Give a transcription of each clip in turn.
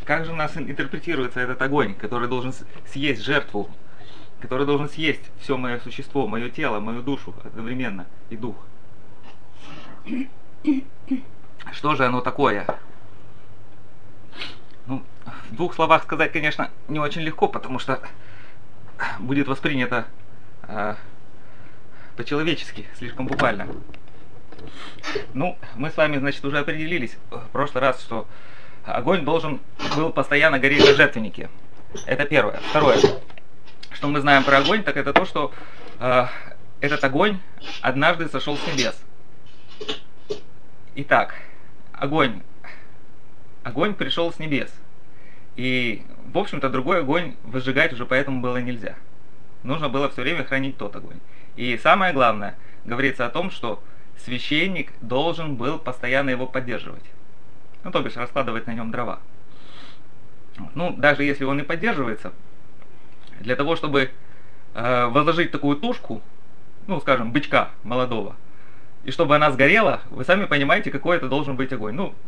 как же у нас интерпретируется этот огонь, который должен съесть жертву, который должен съесть все мое существо, мое тело, мою душу одновременно и дух? Что же оно такое? Ну, в двух словах сказать, конечно, не очень легко, потому что будет воспринято по-человечески, слишком буквально. Ну, мы с вами, значит, уже определились в прошлый раз, что огонь должен был постоянно гореть на жертвеннике. Это первое. Второе, что мы знаем про огонь, так это то, что этот огонь однажды сошел с небес. Итак, огонь пришел с небес. И, в общем-то, другой огонь выжигать уже поэтому было нельзя. Нужно было все время хранить тот огонь. И самое главное, говорится о том, что священник должен был постоянно его поддерживать. Ну, то бишь, раскладывать на нем дрова. Ну, даже если он и поддерживается, для того, чтобы возложить такую тушку, ну, скажем, бычка молодого, и чтобы она сгорела, вы сами понимаете, какой это должен быть огонь. Ну,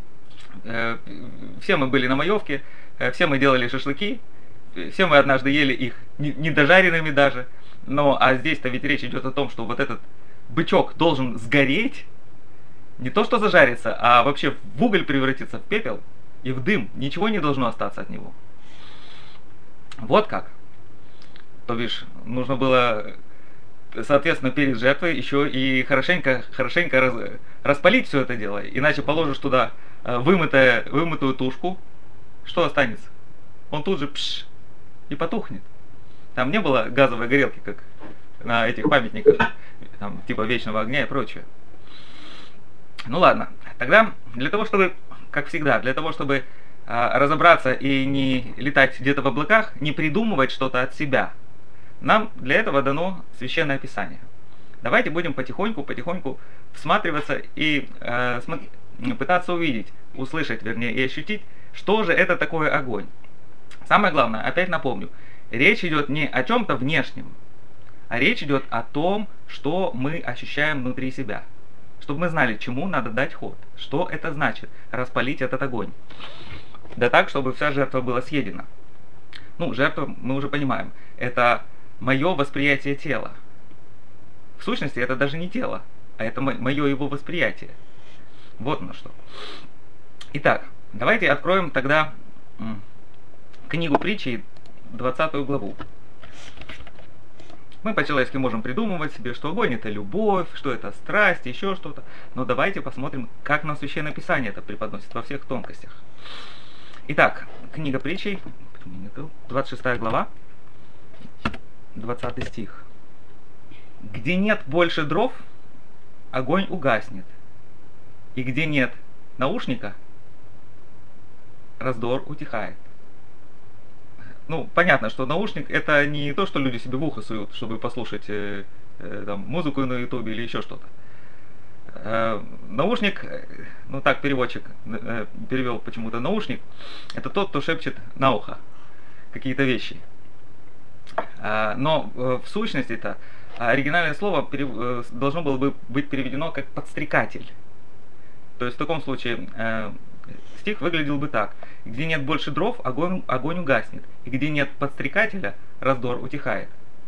все мы были на маевке, все мы делали шашлыки, все мы однажды ели их недожаренными даже. Но, а здесь-то ведь речь идет о том, что вот этот бычок должен сгореть, не то что зажариться, а вообще в уголь превратиться, в пепел и в дым. Ничего не должно остаться от него. Вот как. То бишь, нужно было, соответственно, перед жертвой еще и хорошенько распалить все это дело. Иначе положишь туда вымытую тушку, что останется? Он тут же и потухнет. Там не было газовой горелки, как на этих памятниках, там, типа вечного огня и прочее. Ну ладно, тогда для того, чтобы, как всегда, для того, чтобы разобраться и не летать где-то в облаках, не придумывать что-то от себя, нам для этого дано Священное Писание. Давайте будем потихоньку всматриваться и пытаться увидеть, услышать, вернее, и ощутить, что же это такое огонь. Самое главное, опять напомню, речь идет не о чем-то внешнем, а речь идет о том, что мы ощущаем внутри себя. Чтобы мы знали, чему надо дать ход. Что это значит, распалить этот огонь. Да так, чтобы вся жертва была съедена. Ну, жертва, мы уже понимаем, это мое восприятие тела. В сущности, это даже не тело, а это мое его восприятие. Вот на что. Итак, давайте откроем тогда книгу притчи, 20 главу. Мы по-человечески можем придумывать себе, что огонь это любовь, что это страсть, еще что-то. Но давайте посмотрим, как нам Священное Писание это преподносит во всех тонкостях. Итак, книга притчей, 26 глава, 20 стих. Где нет больше дров, огонь угаснет. И где нет наушника, раздор утихает. Ну, понятно, что наушник это не то, что люди себе в ухо суют, чтобы послушать там, музыку на ютубе или еще что-то. Наушник, ну так переводчик перевел почему-то наушник, это тот, кто шепчет на ухо какие-то вещи. Но в сущности-то оригинальное слово должно было бы быть переведено как подстрекатель. То есть в таком случае стих выглядел бы так. Где нет больше дров, огонь угаснет. И где нет подстрекателя, раздор утихает.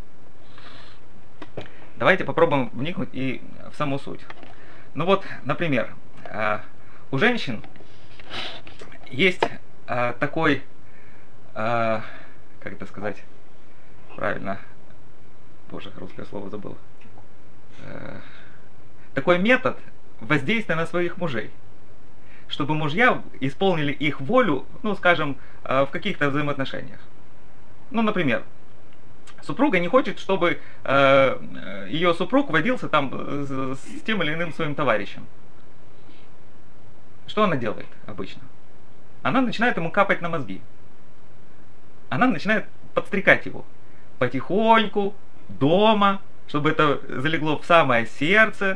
Давайте попробуем вникнуть и в саму суть. Ну вот, например, у женщин есть такой, как это сказать правильно, боже, русское слово забыл, такой метод воздействия на своих мужей, чтобы мужья исполнили их волю, ну, скажем, в каких-то взаимоотношениях. Ну, например, супруга не хочет, чтобы ее супруг водился там с тем или иным своим товарищем. Что она делает обычно? Она начинает ему капать на мозги. Она начинает подстрекать его. Потихоньку, дома, чтобы это залегло в самое сердце.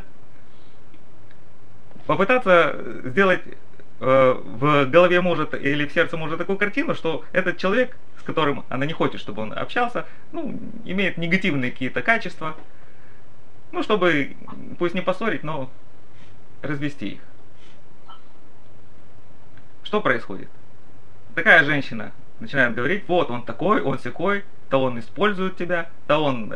Попытаться сделать в голове мужа или в сердце мужа такую картину, что этот человек, с которым она не хочет, чтобы он общался, ну, имеет негативные какие-то качества, ну, чтобы, пусть не поссорить, но развести их. Что происходит? такая женщина начинает говорить, вот он такой, он сякой, то он использует тебя, то он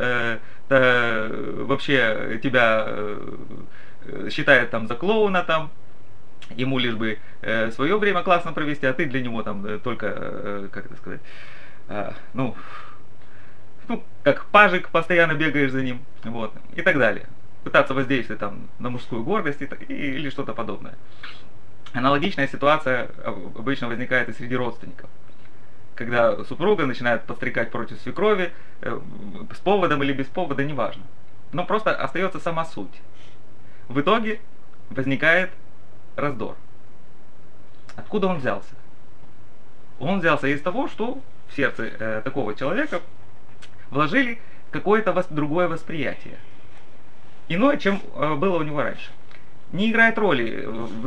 вообще тебя считает там за клоуна там, ему лишь бы свое время классно провести, а ты для него там только, как это сказать, ну, как пажик, постоянно бегаешь за ним, вот, и так далее. Пытаться воздействовать там на мужскую гордость или что-то подобное. Аналогичная ситуация обычно возникает и среди родственников. Когда супруга начинает подстрекать против свекрови, с поводом или без повода, неважно. Но просто остается сама суть. В итоге возникает раздор. Откуда он взялся? Он взялся из того, что в сердце такого человека вложили какое-то другое восприятие. Иное, чем было у него раньше. Не играет роли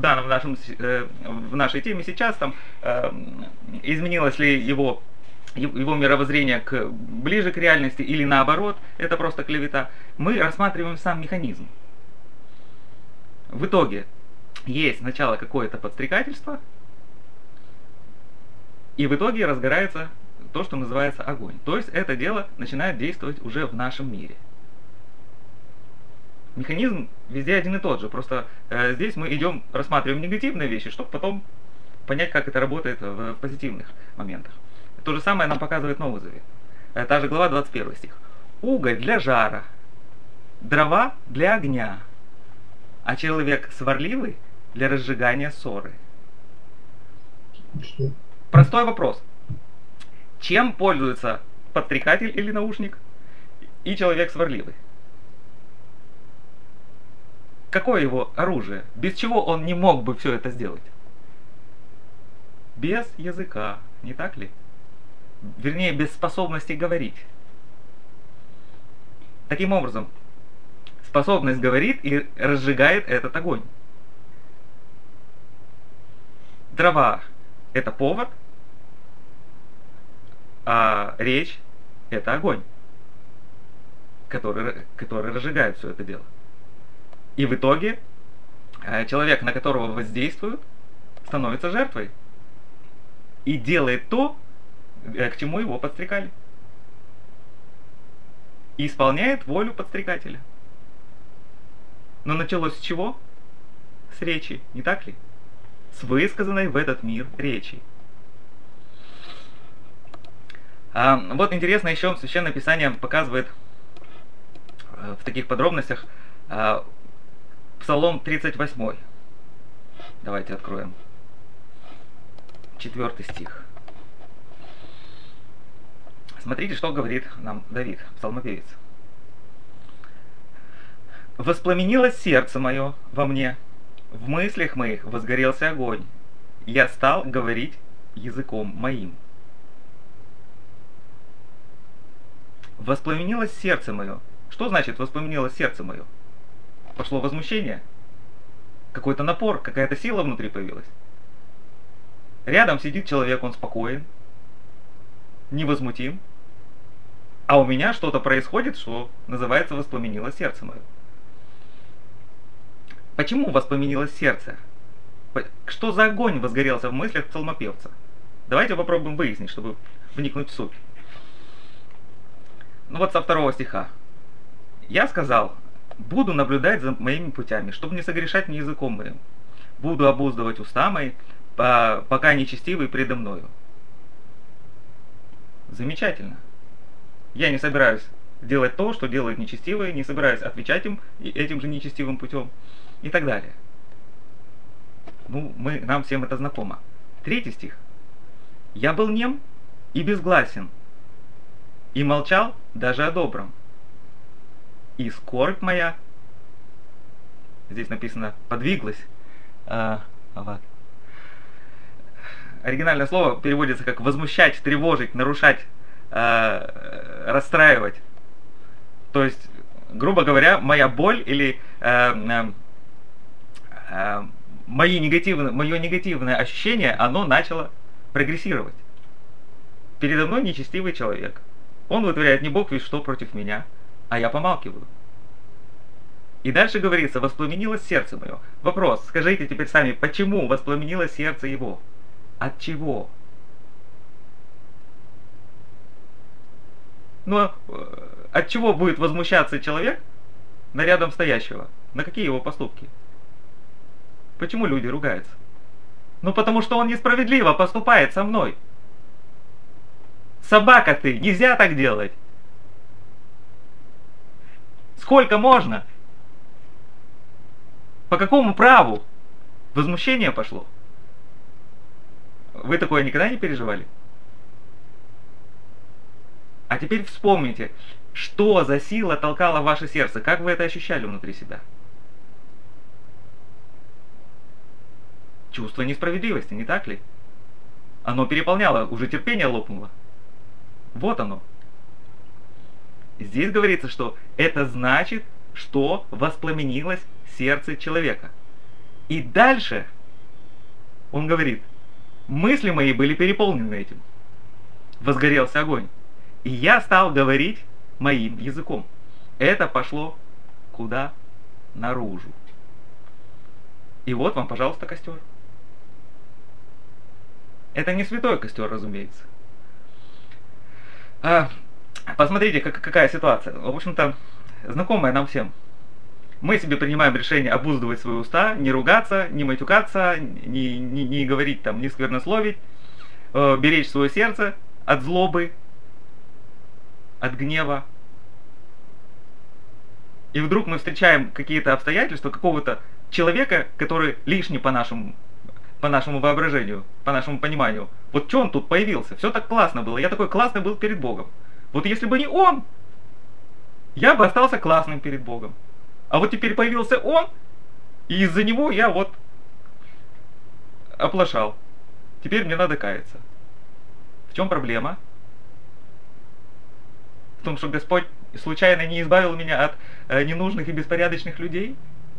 в нашей теме сейчас, там, изменилось ли его мировоззрение ближе к реальности или наоборот, это просто клевета. Мы рассматриваем сам механизм. В итоге есть сначала какое-то подстрекательство, и в итоге разгорается то, что называется огонь. То есть это дело начинает действовать уже в нашем мире. Механизм везде один и тот же, просто здесь мы рассматриваем негативные вещи, чтобы потом понять, как это работает в позитивных моментах. То же самое нам показывает Новый Завет. Та же глава, 21 стих. Уголь для жара, дрова для огня, а человек сварливый для разжигания ссоры. Простой вопрос. Чем пользуется подстрекатель или наушник и человек сварливый? Какое его оружие? Без чего он не мог бы все это сделать? Без языка, не так ли? Вернее, без способности говорить. Таким образом, способность говорит и разжигает этот огонь. Дрова – это повод, а речь – это огонь, который разжигает все это дело. И в итоге человек, на которого воздействуют, становится жертвой и делает то, к чему его подстрекали. И исполняет волю подстрекателя. Но началось с чего? С речи, не так ли? С высказанной в этот мир речи. Вот интересно еще Священное Писание показывает в таких подробностях Псалом 38. Давайте откроем. 4 стих. Смотрите, что говорит нам Давид, псалмопевец. «Воспламенилось сердце мое во мне, в мыслях моих возгорелся огонь. Я стал говорить языком моим». Воспламенилось сердце мое. Что значит воспламенилось сердце мое? Пошло возмущение? Какой-то напор, какая-то сила внутри появилась? Рядом сидит человек, он спокоен, невозмутим, а у меня что-то происходит, что называется воспламенилось сердце мое. Почему воспламенилось сердце? Что за огонь возгорелся в мыслях псалмопевца? Давайте попробуем выяснить, чтобы вникнуть в суть. Ну вот со 2 стиха. «Я сказал, буду наблюдать за моими путями, чтобы не согрешать мне языком моим. Буду обуздывать уста мои, пока нечестивый предо мною». Замечательно. Я не собираюсь делать то, что делают нечестивые, не собираюсь отвечать им этим же нечестивым путем и так далее. Нам всем это знакомо. 3 стих. «Я был нем и безгласен, и молчал даже о добром. И скорбь моя», здесь написано «подвиглась». Оригинальное слово переводится как «возмущать», «тревожить», «нарушать», «расстраивать». То есть, грубо говоря, моя боль или мое негативное ощущение, оно начало прогрессировать. Передо мной нечестивый человек. Он вытворяет не бог весть что против меня, а я помалкиваю. И дальше говорится, воспламенилось сердце мое. Вопрос, скажите теперь сами, почему воспламенилось сердце его? От чего? Но от чего будет возмущаться человек на рядом стоящего? На какие его поступки? Почему люди ругаются? Ну потому что он несправедливо поступает со мной. Собака ты, нельзя так делать. Сколько можно? По какому праву? Возмущение пошло. Вы такое никогда не переживали? А теперь вспомните, что за сила толкала ваше сердце, как вы это ощущали внутри себя? Чувство несправедливости, не так ли? Оно переполняло, уже терпение лопнуло. Вот оно. Здесь говорится, что это значит, что воспламенилось сердце человека. И дальше он говорит, мысли мои были переполнены этим. Возгорелся огонь. И я стал говорить моим языком. Это пошло куда? Наружу. И вот вам, пожалуйста, костер. Это не святой костер, разумеется. Посмотрите, какая ситуация. В общем-то, знакомая нам всем. Мы себе принимаем решение обуздывать свои уста, не ругаться, не матюкаться, не говорить там, не сквернословить, беречь свое сердце от злобы, от гнева. И вдруг мы встречаем какие-то обстоятельства какого-то человека, который лишний по нашему воображению, по нашему пониманию. Вот что он тут появился? Все так классно было. Я такой классный был перед Богом. Вот если бы не он, я бы остался классным перед Богом. А вот теперь появился он, и из-за него я вот оплошал. Теперь мне надо каяться. В чем проблема? В том, что Господь случайно не избавил меня от ненужных и беспорядочных людей?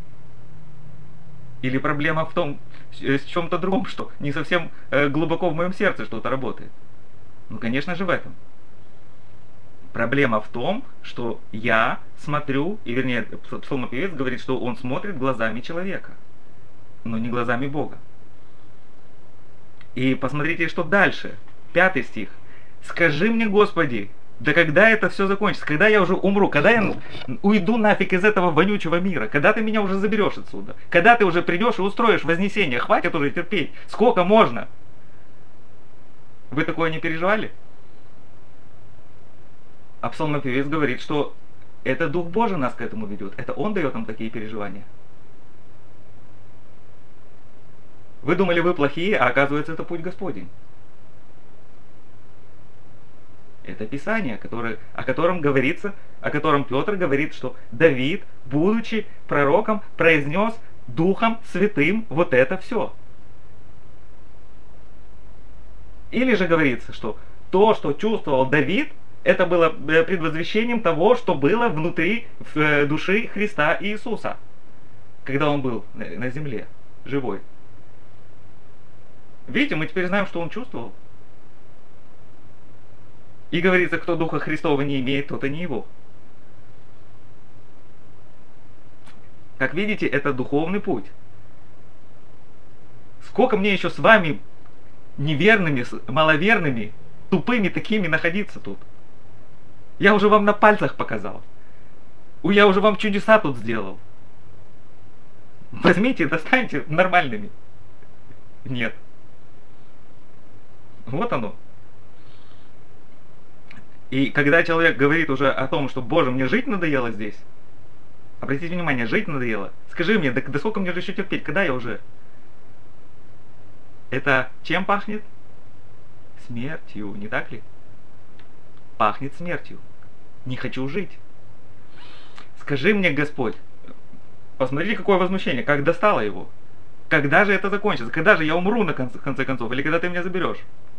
Или проблема в том, в чем-то другом, что не совсем глубоко в моем сердце что-то работает? Ну, конечно же, в этом. Проблема в том, что я смотрю, и вернее, псалмопевец говорит, что он смотрит глазами человека, но не глазами Бога. И посмотрите, что дальше. 5 стих. «Скажи мне, Господи, да когда это все закончится? Когда я уже умру? Когда я уйду нафиг из этого вонючего мира? Когда ты меня уже заберешь отсюда? Когда ты уже придешь и устроишь вознесение? Хватит уже терпеть. Сколько можно?» Вы такое не переживали? А псалмопевец говорит, что это Дух Божий нас к этому ведет. Это Он дает нам такие переживания. Вы думали, вы плохие, а оказывается, это путь Господень. Это Писание, о котором говорится, о котором Петр говорит, что Давид, будучи пророком, произнес Духом Святым вот это все. Или же говорится, что то, что чувствовал Давид, это было предвозвещением того, что было внутри души Христа Иисуса, когда Он был на земле, живой. Видите, мы теперь знаем, что Он чувствовал. И говорится, кто Духа Христова не имеет, тот и не Его. Как видите, это духовный путь. Сколько мне еще с вами неверными, маловерными, тупыми такими находиться тут? Я уже вам на пальцах показал. Я уже вам чудеса тут сделал. Возьмите и достаньте нормальными. Нет. Вот оно. И когда человек говорит уже о том, что, Боже, мне жить надоело здесь, обратите внимание, жить надоело. Скажи мне, да сколько мне же еще терпеть, когда я уже? Это чем пахнет? Смертью, не так ли? Пахнет смертью. Не хочу жить. Скажи мне, Господь, посмотрите, какое возмущение, как достало его. Когда же это закончится? Когда же я умру на конце концов? Или когда ты меня заберешь?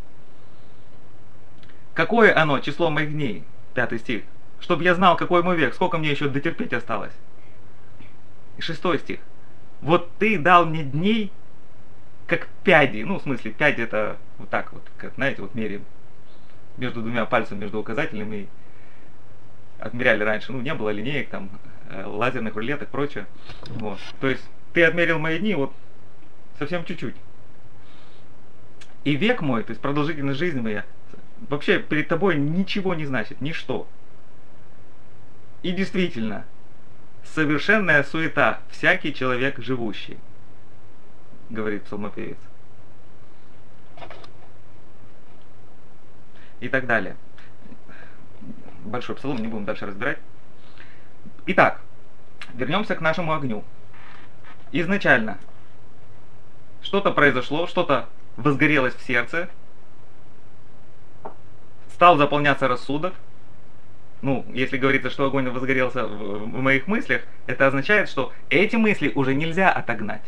Какое оно, число моих дней? 5 стих. Чтобы я знал, какой мой век, сколько мне еще дотерпеть осталось. И 6 стих. Вот ты дал мне дней, как пяди. Ну, в смысле, пяди это вот так вот, как, знаете, вот меряем. Между двумя пальцами, между указательным и отмеряли раньше. Ну, не было линеек, там, лазерных рулеток и прочее. Вот. То есть, ты отмерил мои дни, вот, совсем чуть-чуть. И век мой, то есть продолжительность жизни моя, вообще перед тобой ничего не значит, ничто. И действительно, совершенная суета всякий человек живущий, говорит псалмопевец. И так далее. Большой псалом, не будем дальше разбирать. Итак, вернемся к нашему огню. Изначально что-то произошло, что-то возгорелось в сердце, стал заполняться рассудок. Ну, если говорится, что огонь возгорелся в моих мыслях, это означает, что эти мысли уже нельзя отогнать.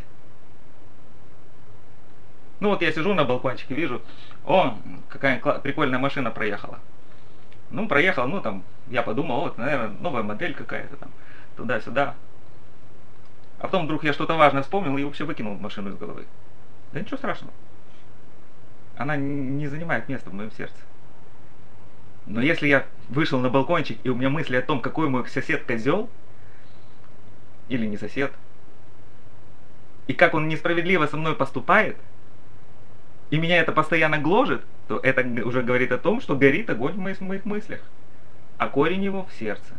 Ну вот я сижу на балкончике, вижу, о, какая прикольная машина проехала. Ну, проехала, ну там, я подумал, вот, наверное, новая модель какая-то там, туда-сюда. А потом вдруг я что-то важное вспомнил и вообще выкинул машину из головы. Да ничего страшного. Она не занимает места в моем сердце. Но если я вышел на балкончик, и у меня мысли о том, какой мой сосед козел, или не сосед, и как он несправедливо со мной поступает, и меня это постоянно гложет, то это уже говорит о том, что горит огонь в моих мыслях, а корень его в сердце.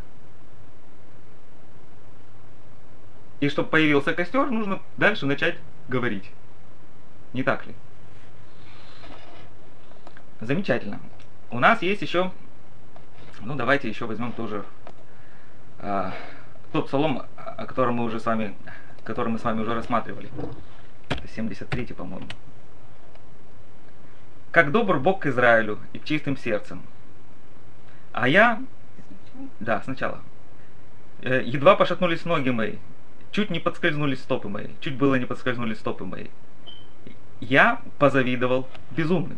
И чтобы появился костер, нужно дальше начать говорить. Не так ли? Замечательно. У нас есть еще, ну давайте еще возьмем тоже тот псалом, который мы с вами уже рассматривали. Это 73-й, по-моему. «Как добр Бог к Израилю и к чистым сердцем. А я...» Да, сначала. «Едва пошатнулись ноги мои, чуть не подскользнулись стопы мои, чуть было не подскользнулись стопы мои. Я позавидовал безумным».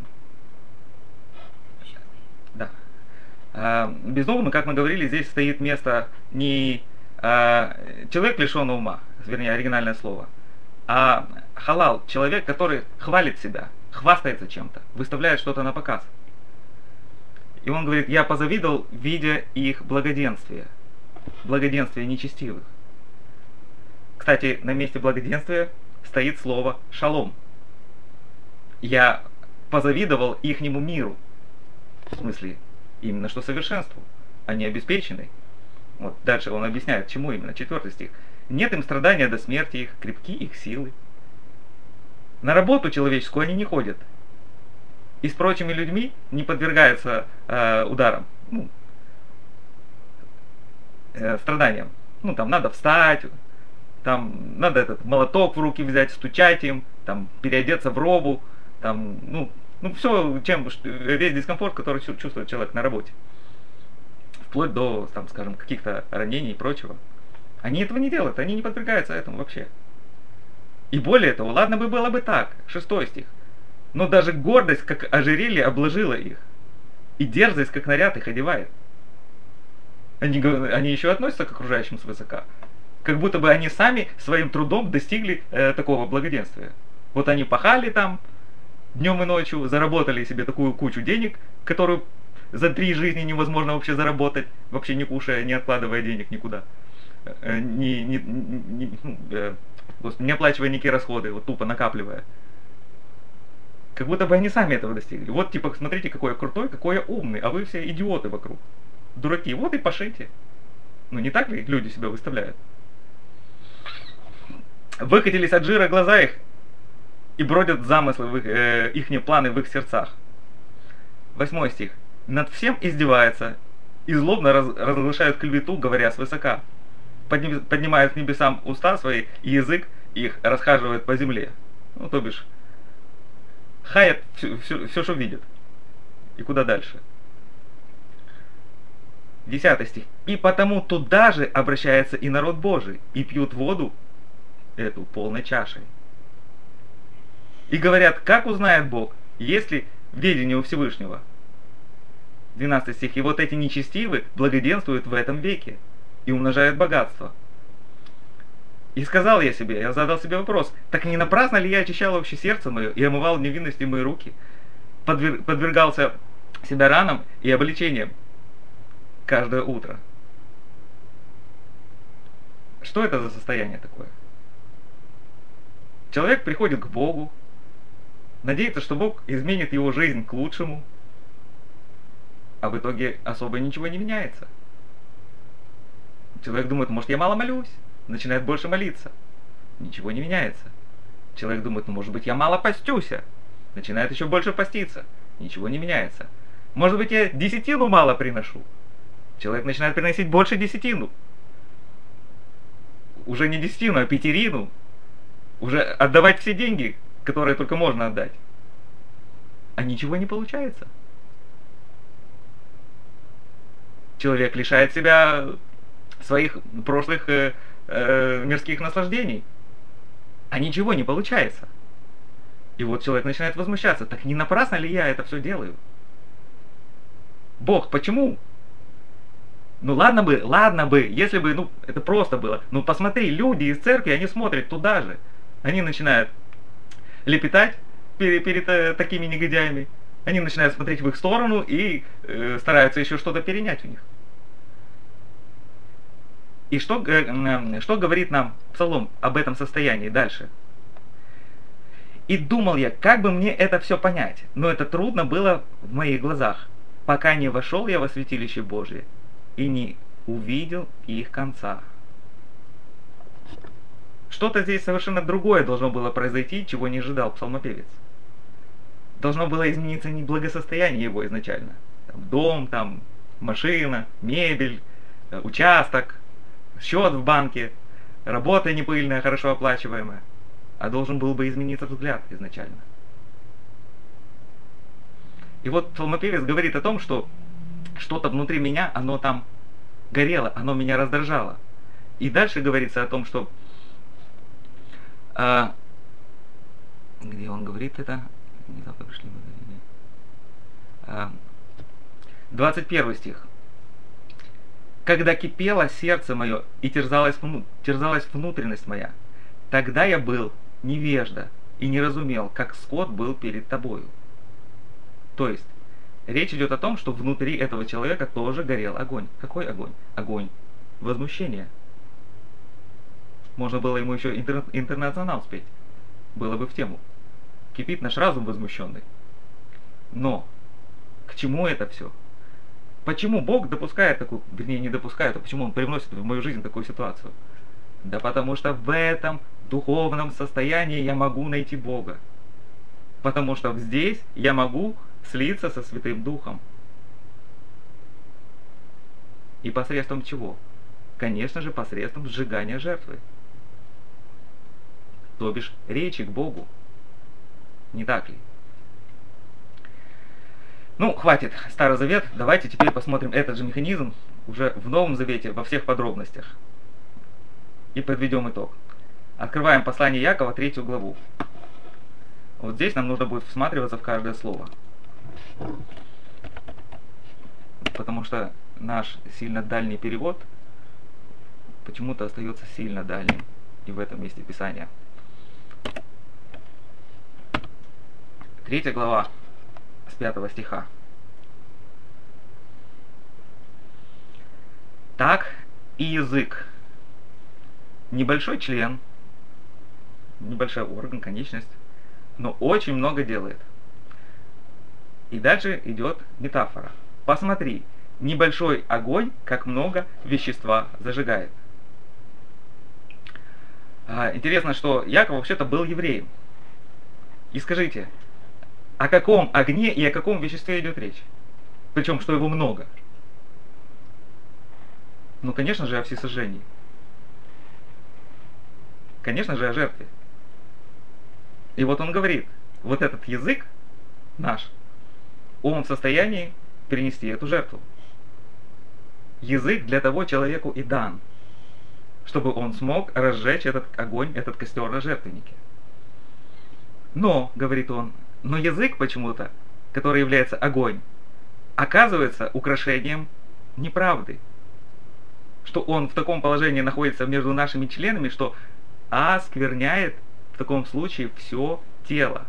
Да. Безумным, как мы говорили, здесь стоит место не человек лишенный ума, вернее, оригинальное слово, а халал, человек, который хвалит себя, хвастается чем-то, выставляет что-то на показ. И он говорит, я позавидовал, видя их благоденствие нечестивых. Кстати, на месте благоденствия стоит слово шалом. Я позавидовал ихнему миру. В смысле, именно что совершенству. Они обеспечены. Вот дальше он объясняет, чему именно. 4 стих. Нет им страдания до смерти их, крепки их силы. На работу человеческую они не ходят. И с прочими людьми не подвергаются ударам, страданиям. Ну, там надо встать, там надо этот молоток в руки взять, стучать им, там переодеться в робу, там, все, весь дискомфорт, который чувствует человек на работе. Вплоть до, там, скажем, каких-то ранений и прочего. Они этого не делают, они не подвергаются этому вообще. И более того, ладно бы было бы так, 6 стих. Но даже гордость, как ожерелье, обложила их. И дерзость, как наряд, их одевает. Они еще относятся к окружающим свысока. Как будто бы они сами своим трудом достигли такого благоденствия. Вот они пахали там днем и ночью, заработали себе такую кучу денег, которую за 3 жизни невозможно вообще заработать, вообще не кушая, не откладывая денег никуда. Не оплачивая никакие расходы, вот тупо накапливая. Как будто бы они сами этого достигли. Вот типа, смотрите, какой я крутой, какой я умный, а вы все идиоты вокруг. Дураки, вот и пошите. Ну не так ли люди себя выставляют? Выкатились от жира глаза их и бродят замыслы, ихние планы в их сердцах. 8 стих. Над всем издевается и злобно разглашают клевету, говоря свысока. Поднимают к небесам уста свои, и язык их расхаживает по земле. Ну, то бишь, хаят все, что видит. И куда дальше? 10 стих. И потому туда же обращается и народ Божий, и пьют воду эту полной чашей. И говорят, как узнает Бог, если ведение у Всевышнего? 12 стих. И вот эти нечестивы благоденствуют в этом веке и умножают богатство. И сказал я себе, я задал себе вопрос, так не напрасно ли я очищал вообще сердце мое и омывал невинностью мои руки, подвергался себя ранам и обличениям каждое утро? Что это за состояние такое? Человек приходит к Богу, надеется, что Бог изменит его жизнь к лучшему, а в итоге особо ничего не меняется. Человек думает, может, я мало молюсь, начинает больше молиться, ничего не меняется. Человек думает, ну, может быть, я мало постюсь, начинает еще больше поститься, ничего не меняется. Может быть, я десятину мало приношу. Человек начинает приносить больше десятину. Уже не десятину, а пятерину. Уже отдавать все деньги, которые только можно отдать. А ничего не получается. Человек лишает себя своих прошлых мирских наслаждений. А ничего не получается. И вот человек начинает возмущаться. Так не напрасно ли я это все делаю? Бог, почему? Ну ладно бы, если бы, ну, это просто было. Ну посмотри, люди из церкви, они смотрят туда же. Они начинают лепетать перед такими негодяями. Они начинают смотреть в их сторону и стараются еще что-то перенять у них. И что говорит нам Псалом об этом состоянии дальше? «И думал я, как бы мне это все понять, но это трудно было в моих глазах, пока не вошел я во святилище Божие и не увидел их конца». Что-то здесь совершенно другое должно было произойти, чего не ожидал псалмопевец. Должно было измениться не благосостояние его изначально. Дом, машина, мебель, участок, счет в банке, работа непыльная, хорошо оплачиваемая. А должен был бы измениться взгляд изначально. И вот псалмопевец говорит о том, что что-то внутри меня, оно там горело, оно меня раздражало. И дальше говорится о том, что где он говорит это? 21 стих. «Когда кипело сердце мое и терзалась внутренность моя, тогда я был невежда и не разумел, как скот был перед тобою». То есть, речь идет о том, что внутри этого человека тоже горел огонь. Какой огонь? Огонь возмущения. Можно было ему еще интернационал спеть. Было бы в тему. Кипит наш разум возмущенный. Но к чему это все? Почему Бог допускает такую, вернее не допускает, а почему Он привносит в мою жизнь такую ситуацию? Да потому что в этом духовном состоянии я могу найти Бога. Потому что здесь я могу слиться со Святым Духом. И посредством чего? Конечно же, посредством сжигания жертвы. То бишь речи к Богу. Не так ли? Ну, хватит Старый Завет, давайте теперь посмотрим этот же механизм уже в Новом Завете во всех подробностях. И подведем итог. Открываем послание Якова, 3 главу. Вот здесь нам нужно будет всматриваться в каждое слово. Потому что наш сильно дальний перевод почему-то остается сильно дальним и в этом месте Писания. 3 глава с 5 стиха. «Так и язык. Небольшой член, небольшой орган, конечность, но очень много делает». И дальше идет метафора. Посмотри, небольшой огонь, как много вещества зажигает. Интересно, что Яков вообще-то был евреем. И скажите, о каком огне и о каком веществе идет речь? Причем, что его много. Ну, конечно же, о всесожжении. Конечно же, о жертве. И вот он говорит, вот этот язык наш, он в состоянии перенести эту жертву. Язык для того человеку и дан, чтобы он смог разжечь этот огонь, этот костер на жертвеннике. Но, говорит он, но язык почему-то, который является огонь, оказывается украшением неправды. Что он в таком положении находится между нашими членами, что оскверняет в таком случае все тело.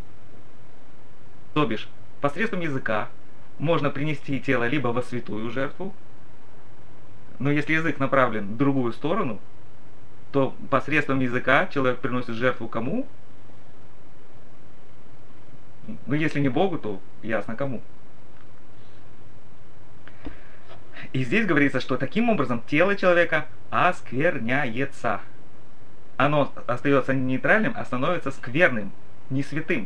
То бишь, посредством языка можно принести тело либо во святую жертву, но если язык направлен в другую сторону, то посредством языка человек приносит жертву кому? Ну, если не Богу, то ясно кому. И здесь говорится, что таким образом тело человека оскверняется. Оно остается не нейтральным, а становится скверным, не святым.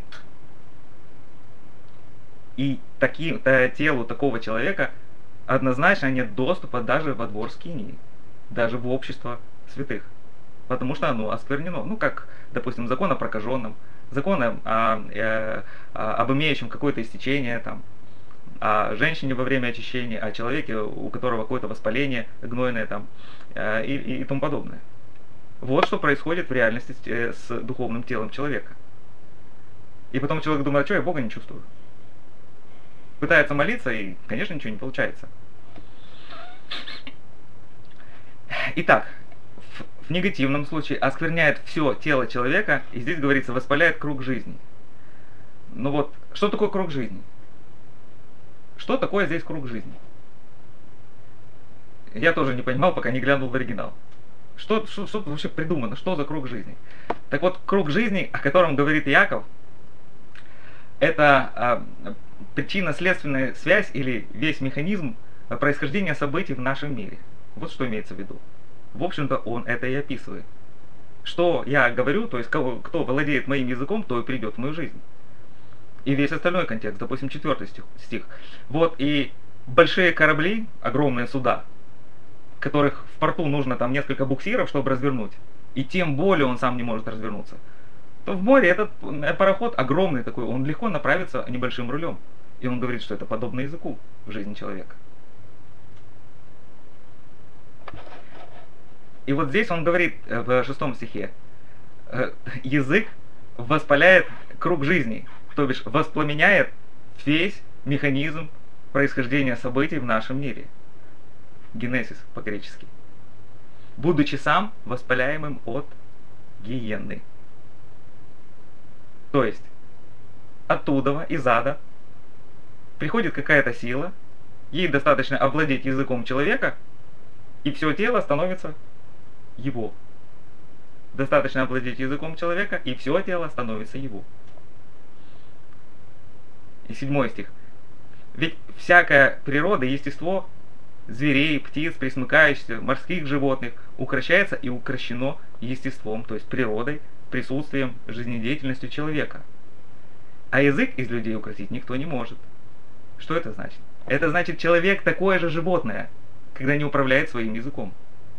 И телу такого человека однозначно нет доступа даже во двор скинии, даже в общество святых. Потому что оно осквернено. Ну, как, допустим, закон о прокаженном, закон об имеющем какое-то истечение, там, о женщине во время очищения, о человеке, у которого какое-то воспаление гнойное там, и тому подобное. Вот что происходит в реальности с духовным телом человека. И потом человек думает, а что я Бога не чувствую? Пытается молиться, и, конечно, ничего не получается. Итак, в негативном случае оскверняет все тело человека, и здесь говорится, воспаляет круг жизни. Ну вот, что такое круг жизни? Что такое здесь круг жизни? Я тоже не понимал, пока не глянул в оригинал. Что вообще придумано? Что за круг жизни? Так вот, круг жизни, о котором говорит Иаков, это причинно-следственная связь или весь механизм происхождения событий в нашем мире. Вот что имеется в виду. В общем-то, он это и описывает. Что я говорю, то есть кто владеет моим языком, то и придет в мою жизнь. И весь остальной контекст, допустим, 4 стих. Вот и большие корабли, огромные суда, которых в порту нужно там несколько буксиров, чтобы развернуть, и тем более он сам не может развернуться, то в море этот пароход огромный такой, он легко направится небольшим рулем. И он говорит, что это подобно языку в жизни человека. И вот здесь он говорит в 6 стихе, язык воспаляет круг жизни, то бишь воспламеняет весь механизм происхождения событий в нашем мире. Генезис по-гречески. Будучи сам воспаляемым от гиенны. То есть, оттуда, из ада, приходит какая-то сила, ей достаточно овладеть языком человека, и все тело становится его. Достаточно овладеть языком человека, и все тело становится его. И 7 стих. Ведь всякая природа, естество зверей, птиц, пресмыкающихся, морских животных укращается и укращено естеством, то есть природой, присутствием, жизнедеятельностью человека. А язык из людей укротить никто не может. Что это значит? Это значит, человек такое же животное, когда не управляет своим языком.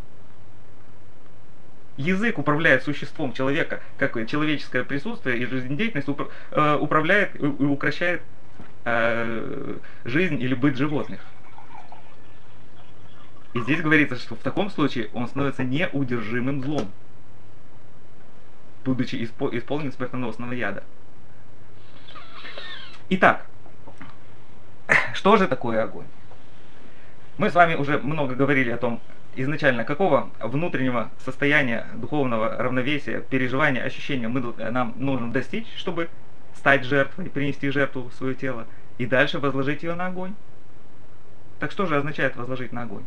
Язык управляет существом человека, как человеческое присутствие и жизнедеятельность управляет и укращает жизнь или быт животных. И здесь говорится, что в таком случае он становится неудержимым злом, будучи исполнен смертоносного яда. Итак, что же такое огонь? Мы с вами уже много говорили о том, изначально какого внутреннего состояния духовного равновесия, переживания, ощущения нам нужно достичь, чтобы стать жертвой, принести жертву в свое тело и дальше возложить ее на огонь. Так что же означает возложить на огонь?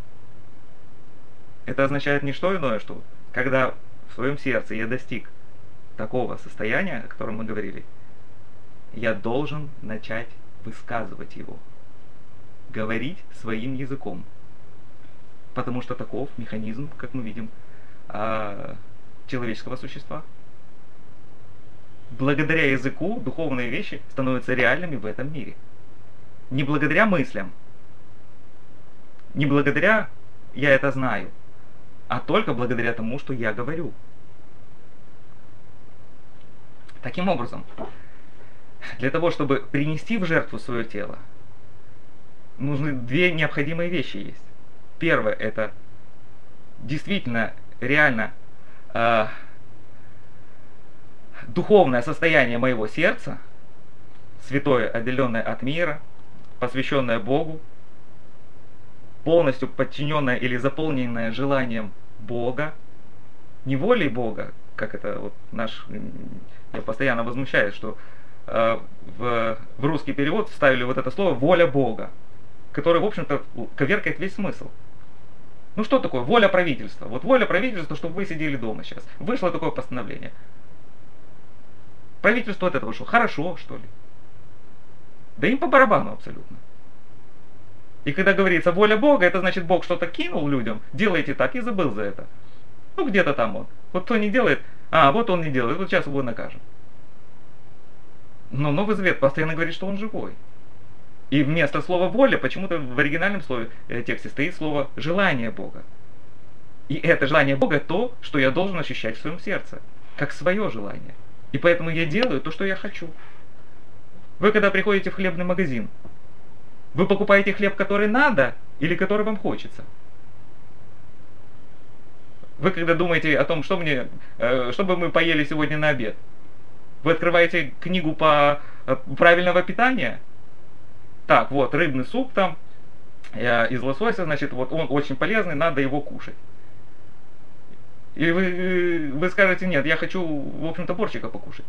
Это означает не что иное, что когда в своем сердце я достиг такого состояния, о котором мы говорили, я должен начать высказывать его, говорить своим языком. Потому что таков механизм, как мы видим, человеческого существа. Благодаря языку духовные вещи становятся реальными в этом мире. Не благодаря мыслям, не благодаря «я это знаю», а только благодаря тому, что я говорю. Таким образом, для того, чтобы принести в жертву свое тело, нужны 2 необходимые вещи есть. Первое – это действительно, реально духовное состояние моего сердца, святое, отделенное от мира, посвященное Богу, полностью подчиненное или заполненное желанием Бога, не волей Бога, как это вот я постоянно возмущаюсь, что в русский перевод вставили вот это слово «воля Бога», которое, в общем-то, коверкает весь смысл. Ну что такое воля правительства? Вот воля правительства, чтобы вы сидели дома сейчас. Вышло такое постановление. Правительство от этого что? Хорошо, что ли? Да им по барабану абсолютно. И когда говорится воля Бога, это значит Бог что-то кинул людям, делайте так, и забыл за это. Ну где-то там вот. Вот кто не делает, вот он не делает, вот сейчас его накажем. Но Новый Завет постоянно говорит, что он живой. И вместо слова воля почему-то в оригинальном слове тексте стоит слово желание Бога. И это желание Бога то, что я должен ощущать в своем сердце, как свое желание. И поэтому я делаю то, что я хочу. Вы когда приходите в хлебный магазин, вы покупаете хлеб, который надо, или который вам хочется? Вы когда думаете о том, что бы мы поели сегодня на обед, вы открываете книгу по правильного питания? Так, вот, рыбный суп там, из лосося, значит, вот он очень полезный, надо его кушать. Или вы скажете, нет, я хочу, в общем-то, борщика покушать.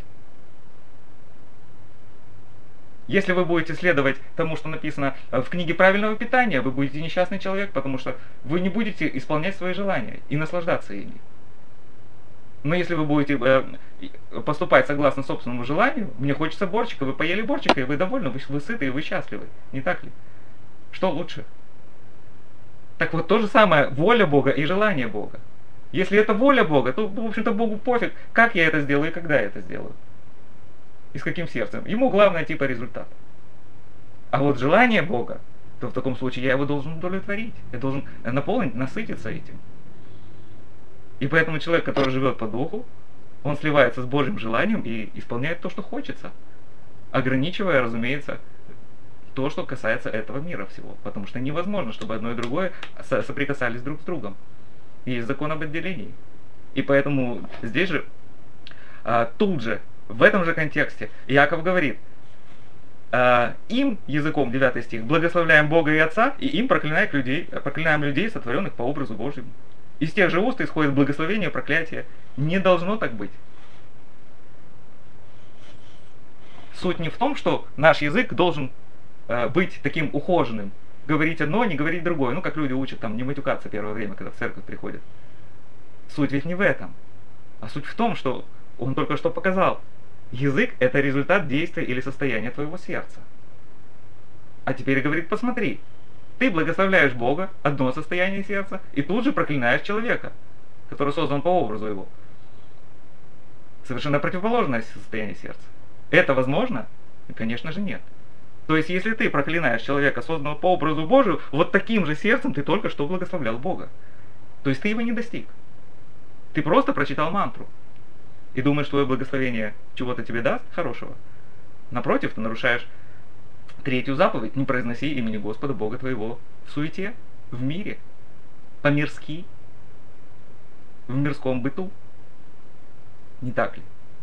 Если вы будете следовать тому, что написано в книге правильного питания, вы будете несчастный человек, потому что вы не будете исполнять свои желания и наслаждаться ими. Но если вы будете поступать согласно собственному желанию, мне хочется борщика, вы поели борщика, и вы довольны, вы сыты, и вы счастливы. Не так ли? Что лучше? Так вот, то же самое воля Бога и желание Бога. Если это воля Бога, то, в общем-то, Богу пофиг, как я это сделаю и когда я это сделаю. И с каким сердцем. Ему главное типа результат. А вот желание Бога, то в таком случае я его должен удовлетворить. Я должен наполнить, насытиться этим. И поэтому человек, который живет по духу, он сливается с Божьим желанием и исполняет то, что хочется. Ограничивая, разумеется, то, что касается этого мира всего. Потому что невозможно, чтобы одно и другое соприкасались друг с другом. Есть закон об отделении. И поэтому здесь же, тут же, в этом же контексте, Иаков говорит, им, языком, 9 стих, благословляем Бога и Отца, и им проклинаем людей, сотворенных по образу Божьему. Из тех же уст исходит благословение и проклятие. Не должно так быть. Суть не в том, что наш язык должен быть таким ухоженным. Говорить одно, не говорить другое. Ну, как люди учат там не матюкаться первое время, когда в церковь приходят. Суть ведь не в этом. А суть в том, что он только что показал. Язык – это результат действия или состояния твоего сердца. А теперь говорит, посмотри. Ты благословляешь Бога, одно состояние сердца, и тут же проклинаешь человека, который создан по образу его. Совершенно противоположное состояние сердца. Это возможно? Конечно же нет. То есть, если ты проклинаешь человека, созданного по образу Божию, вот таким же сердцем ты только что благословлял Бога. То есть, ты его не достиг. Ты просто прочитал мантру. И думаешь, твое благословение чего-то тебе даст хорошего. Напротив, ты нарушаешь 3-ю заповедь. Не произноси имени Господа Бога твоего в суете, в мире, по-мирски, в мирском быту. Не так ли?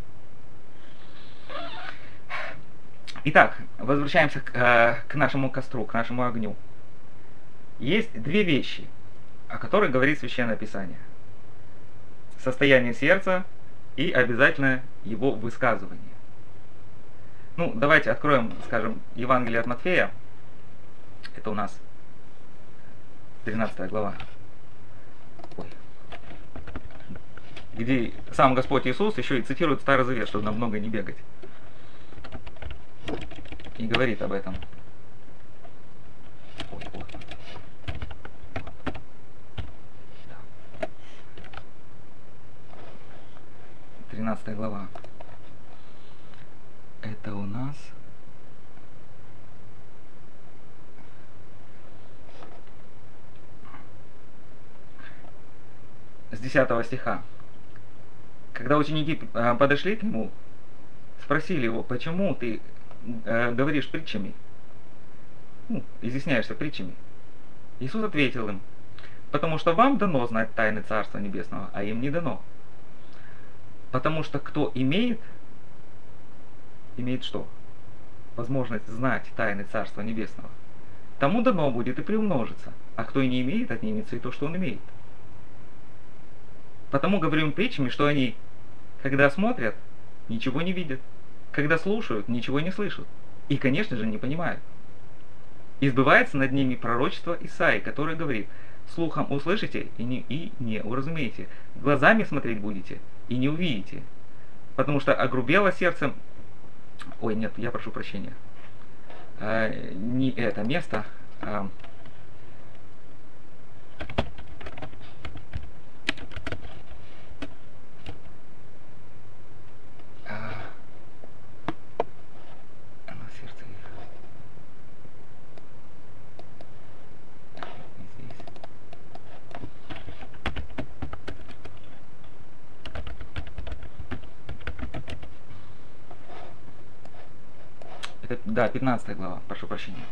Итак, возвращаемся к нашему костру, к нашему огню. Есть 2 вещи, о которых говорит Священное Писание. Состояние сердца и обязательно его высказывание. Ну, давайте откроем, скажем, Евангелие от Матфея. Это у нас 13 глава. Где сам Господь Иисус еще и цитирует Старый Завет, чтобы нам много не бегать. И говорит об этом. 13 глава. Это у нас с 10 стиха. Когда ученики подошли к нему, спросили его, почему ты говоришь притчами? Изъясняешься притчами. Иисус ответил им, потому что вам дано знать тайны Царства Небесного, а им не дано. Потому что кто имеет что? Возможность знать тайны Царства Небесного. Тому дано будет и приумножится, а кто и не имеет, отнимется и то, что он имеет. Потому говорю им притчами, что они, когда смотрят, ничего не видят, когда слушают, ничего не слышат, и, конечно же, не понимают. И сбывается над ними пророчество Исаии, которое говорит, слухом услышите и не уразумеете, глазами смотреть будете и не увидите, потому что огрубело сердцем. Ой, нет, я прошу прощения. Не это место. Да, 15 глава, прошу прощения.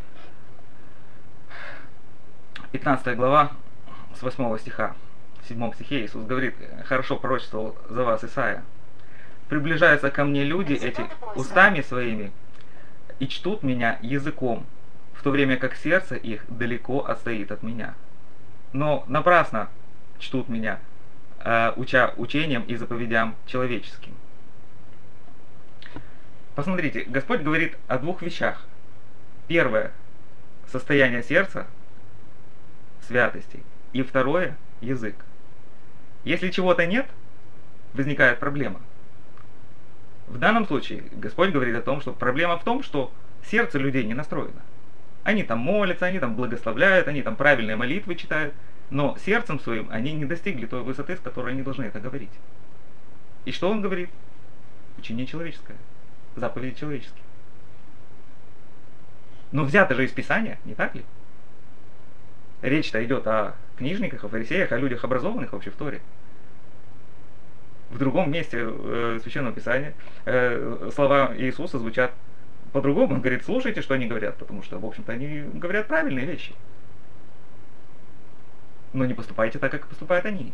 15 глава с 8 стиха. В 7 стихе Иисус говорит: хорошо пророчествовал за вас Исаия. Приближаются ко мне люди эти устами своими и чтут меня языком, в то время как сердце их далеко отстоит от меня. Но напрасно чтут меня, уча учением и заповедям человеческим. Посмотрите, Господь говорит о двух вещах. Первое – состояние сердца, святости. И второе – язык. Если чего-то нет, возникает проблема. В данном случае Господь говорит о том, что проблема в том, что сердце людей не настроено. Они там молятся, они там благословляют, они там правильные молитвы читают, но сердцем своим они не достигли той высоты, с которой они должны это говорить. И что он говорит? Учение человеческое, заповеди человеческие. Но взято же из Писания, не так ли? Речь-то идет о книжниках, о фарисеях, о людях образованных вообще в Торе. В другом месте Священного Писания слова Иисуса звучат по-другому. Он говорит: слушайте, что они говорят, потому что, в общем-то, они говорят правильные вещи. Но не поступайте так, как поступают они.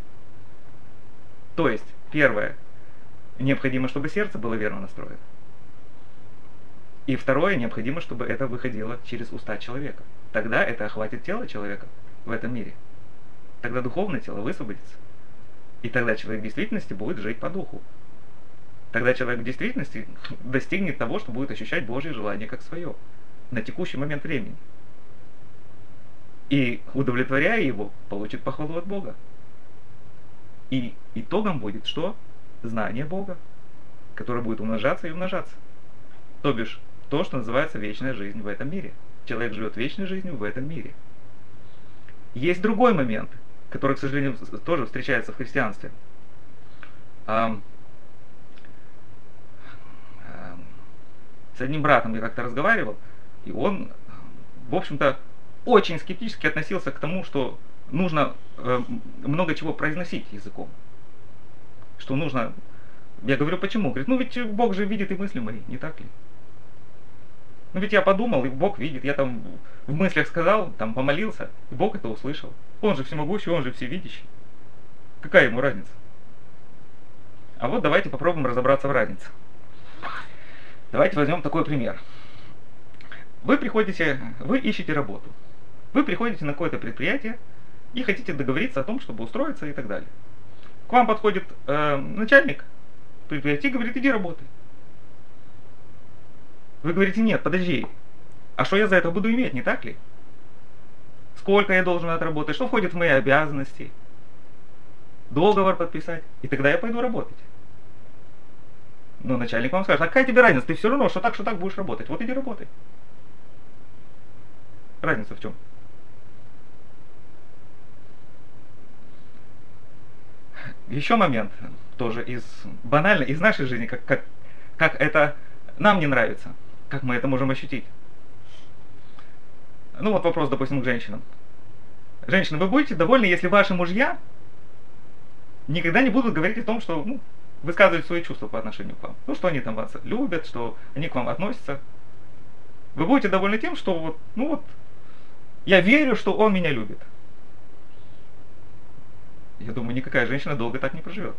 То есть, первое, необходимо, чтобы сердце было верно настроено. И второе, необходимо, чтобы это выходило через уста человека. Тогда это охватит тело человека в этом мире. Тогда духовное тело высвободится. И тогда человек в действительности будет жить по духу. Тогда человек в действительности достигнет того, что будет ощущать Божье желание как свое на текущий момент времени. И, удовлетворяя его, получит похвалу от Бога. И итогом будет что? Знание Бога, которое будет умножаться и умножаться. То бишь, то, что называется вечная жизнь в этом мире. Человек живет вечной жизнью в этом мире. Есть другой момент, который, к сожалению, тоже встречается в христианстве. С одним братом я как-то разговаривал, и он, в общем-то, очень скептически относился к тому, что нужно много чего произносить языком. Что нужно... Я говорю, почему? Говорит, ну ведь Бог же видит и мысли мои, не так ли? Ну ведь я подумал, и Бог видит. Я там в мыслях сказал, там помолился, и Бог это услышал. Он же всемогущий, он же всевидящий. Какая ему разница? А вот давайте попробуем разобраться в разнице. Давайте возьмем такой пример. Вы ищете работу. Вы приходите на какое-то предприятие и хотите договориться о том, чтобы устроиться и так далее. К вам подходит начальник предприятия и говорит: иди работай. Вы говорите: нет, подожди, а что я за это буду иметь, не так ли? Сколько я должен отработать, что входит в мои обязанности, договор подписать, и тогда я пойду работать. Но начальник вам скажет: а какая тебе разница, ты все равно что так будешь работать, вот иди работай. Разница в чем? Еще момент, тоже банально из нашей жизни, как это нам не нравится, как мы это можем ощутить. Ну вот вопрос, допустим, к женщинам. Женщины, вы будете довольны, если ваши мужья никогда не будут говорить о том, что высказывать свои чувства по отношению к вам. Ну, что они там вас любят, что они к вам относятся. Вы будете довольны тем, что я верю, что он меня любит. Я думаю, никакая женщина долго так не проживет.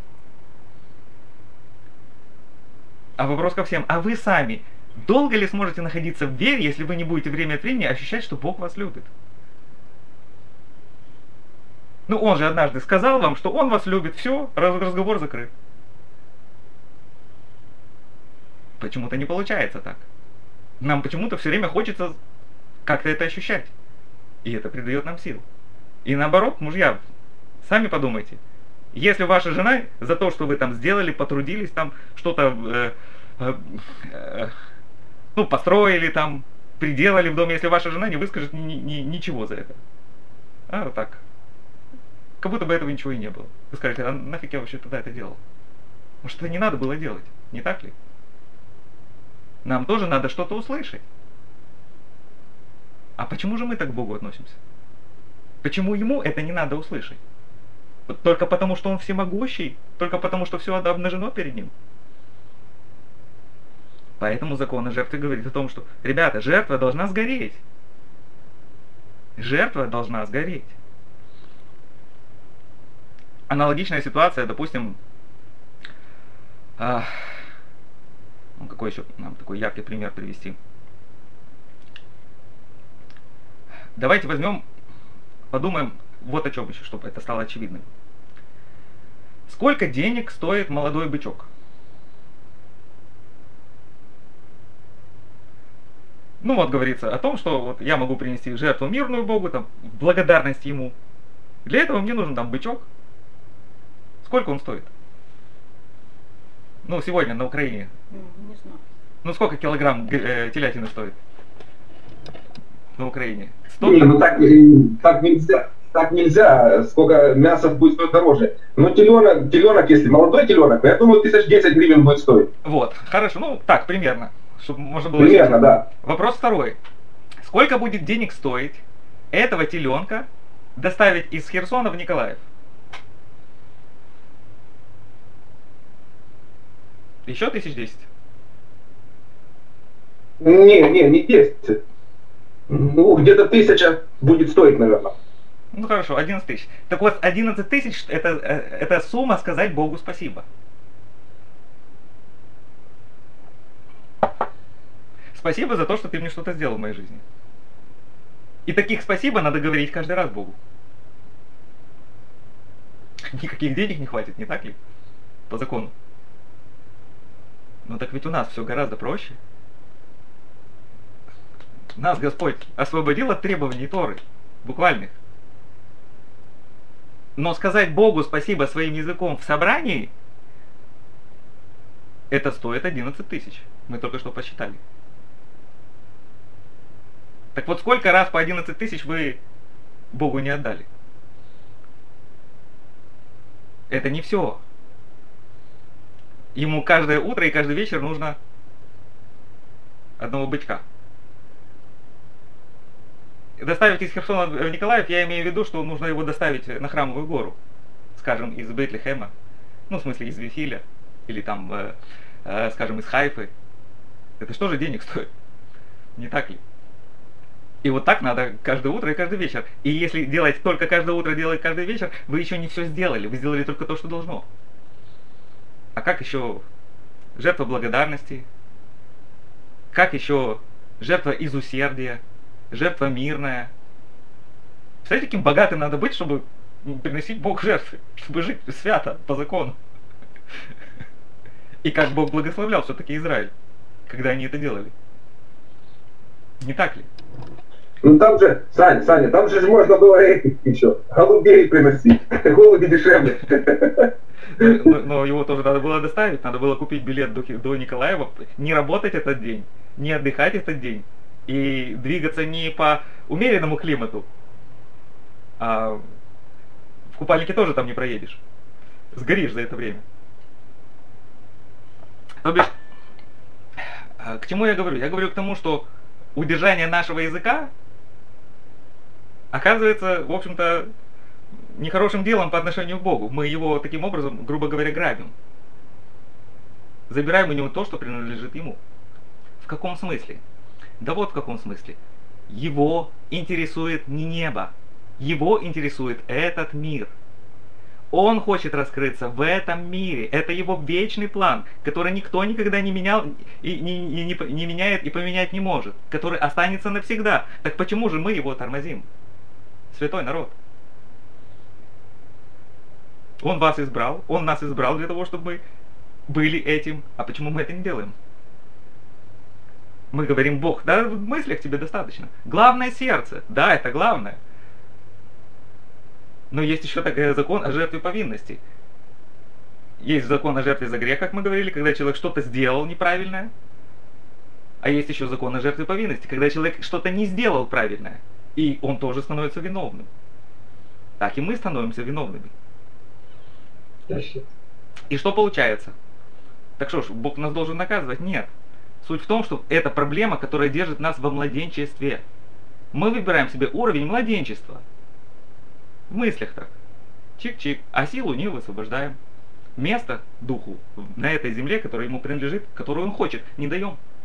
А вопрос ко всем: а вы сами долго ли сможете находиться в вере, если вы не будете время от времени ощущать, что Бог вас любит? Ну, он же однажды сказал вам, что он вас любит, все, разговор закрыт. Почему-то не получается так. Нам почему-то все время хочется как-то это ощущать. И это придает нам сил. И наоборот, мужья, сами подумайте. Если ваша жена за то, что вы там сделали, потрудились, там что-то построили, там, приделали в доме, если ваша жена не выскажет ничего за это. А так. Как будто бы этого ничего и не было. Вы скажете: а нафиг я вообще тогда это делал? Может, это не надо было делать, не так ли? Нам тоже надо что-то услышать. А почему же мы так к Богу относимся? Почему Ему это не надо услышать? Только потому, что Он всемогущий? Только потому, что все обнажено перед Ним? Поэтому закон о жертве говорит о том, что, ребята, жертва должна сгореть. Жертва должна сгореть. Аналогичная ситуация, допустим, какой еще нам такой яркий пример привести? Давайте возьмем, подумаем вот о чем еще, чтобы это стало очевидным. Сколько денег стоит молодой бычок? Ну вот говорится о том, что вот я могу принести жертву мирную Богу, там, в благодарность Ему. Для этого мне нужен там бычок. Сколько он стоит? Ну, сегодня на Украине. Не знаю. Ну, сколько килограмм телятины стоит на Украине? 100? Не, ну так нельзя. Так нельзя, сколько мяса будет стоить дороже. Но теленок, если молодой теленок, я думаю, 1010 гривен будет стоить. Вот, хорошо, ну так, примерно. Чтобы можно было... Примерно, да. Вопрос второй. Сколько будет денег стоить этого теленка доставить из Херсона в Николаев? Еще 1010? Не 10. Ну, где-то 1000 будет стоить, наверное. Ну хорошо, 11 тысяч. Так вот, 11 тысяч это сумма сказать Богу спасибо. Спасибо за то, что ты мне что-то сделал в моей жизни. И таких спасибо надо говорить каждый раз Богу. Никаких денег не хватит, не так ли? По закону. Но так ведь у нас все гораздо проще. Нас Господь освободил от требований Торы, буквальных. Но сказать Богу спасибо своим языком в собрании, это стоит 11 тысяч. Мы только что посчитали. Так вот, сколько раз по 11 тысяч вы Богу не отдали? Это не все. Ему каждое утро и каждый вечер нужно одного бычка. Доставить из Херсона в Николаев, я имею в виду, что нужно его доставить на Храмовую гору. Скажем, из Бейтлехема. Ну, в смысле, из Вифиля. Или там, скажем, из Хайфы. Это что же денег стоит? Не так ли? И вот так надо каждое утро и каждый вечер. И если делать только каждое утро, делать каждый вечер, вы еще не все сделали. Вы сделали только то, что должно. А как еще жертва благодарности? Как еще жертва из усердия? Жертва мирная? Представляете, каким богатым надо быть, чтобы приносить Богу жертвы? Чтобы жить свято, по закону. И как Бог благословлял все-таки Израиль, когда они это делали. Не так ли? Ну там же, Саня, там же можно было этих еще, голубей приносить. Голуби дешевле. Но его тоже надо было доставить, надо было купить билет до Николаева, не работать этот день, не отдыхать этот день, и двигаться не по умеренному климату, а в купальнике тоже там не проедешь. Сгоришь за это время. То бишь, к чему я говорю? Я говорю к тому, что удержание нашего языка оказывается, в общем-то, нехорошим делом по отношению к Богу. Мы его таким образом, грубо говоря, грабим. Забираем у него то, что принадлежит ему. В каком смысле? Да вот в каком смысле. Его интересует не небо. Его интересует этот мир. Он хочет раскрыться в этом мире. Это его вечный план, который никто никогда не менял, и не меняет и поменять не может. Который останется навсегда. Так почему же мы его тормозим? Святой народ. Он вас избрал, Он нас избрал для того, чтобы мы были этим. А почему мы это не делаем? Мы говорим, Бог, да в мыслях тебе достаточно. Главное сердце. Да, это главное. Но есть еще такой закон о жертве повинности. Есть закон о жертве за грех, как мы говорили, когда человек что-то сделал неправильное. А есть еще закон о жертве повинности, когда человек что-то не сделал правильное. И он тоже становится виновным. Так и мы становимся виновными. И что получается? Так что ж, Бог нас должен наказывать? Нет. Суть в том, что это проблема, которая держит нас во младенчестве. Мы выбираем себе уровень младенчества. В мыслях так. Чик-чик. А силу не высвобождаем. Место духу на этой земле, которое ему принадлежит, которую он хочет, не даем.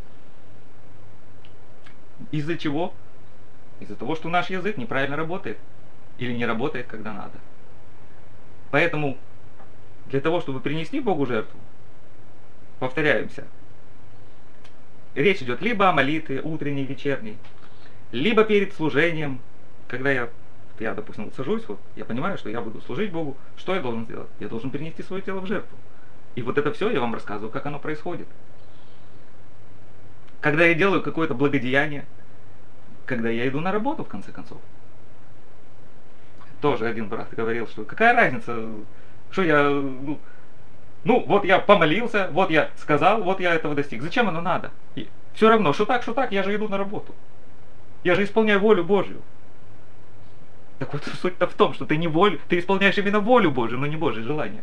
Из-за чего? Из-за того, что наш язык неправильно работает. Или не работает, когда надо. Поэтому для того, чтобы принести Богу жертву, повторяемся, речь идет либо о молитве утренней, вечерней, либо перед служением, когда я, допустим, вот сажусь, вот, я понимаю, что я буду служить Богу, что я должен сделать? Я должен перенести свое тело в жертву. И вот это все я вам рассказываю, как оно происходит. Когда я делаю какое-то благодеяние, когда я иду на работу, в конце концов. Тоже один брат говорил, что какая разница, что я, вот я помолился, вот я сказал, вот я этого достиг. Зачем оно надо? И все равно, что так, я же иду на работу. Я же исполняю волю Божью. Так вот, суть-то в том, что ты исполняешь именно волю Божью, но не Божье желание.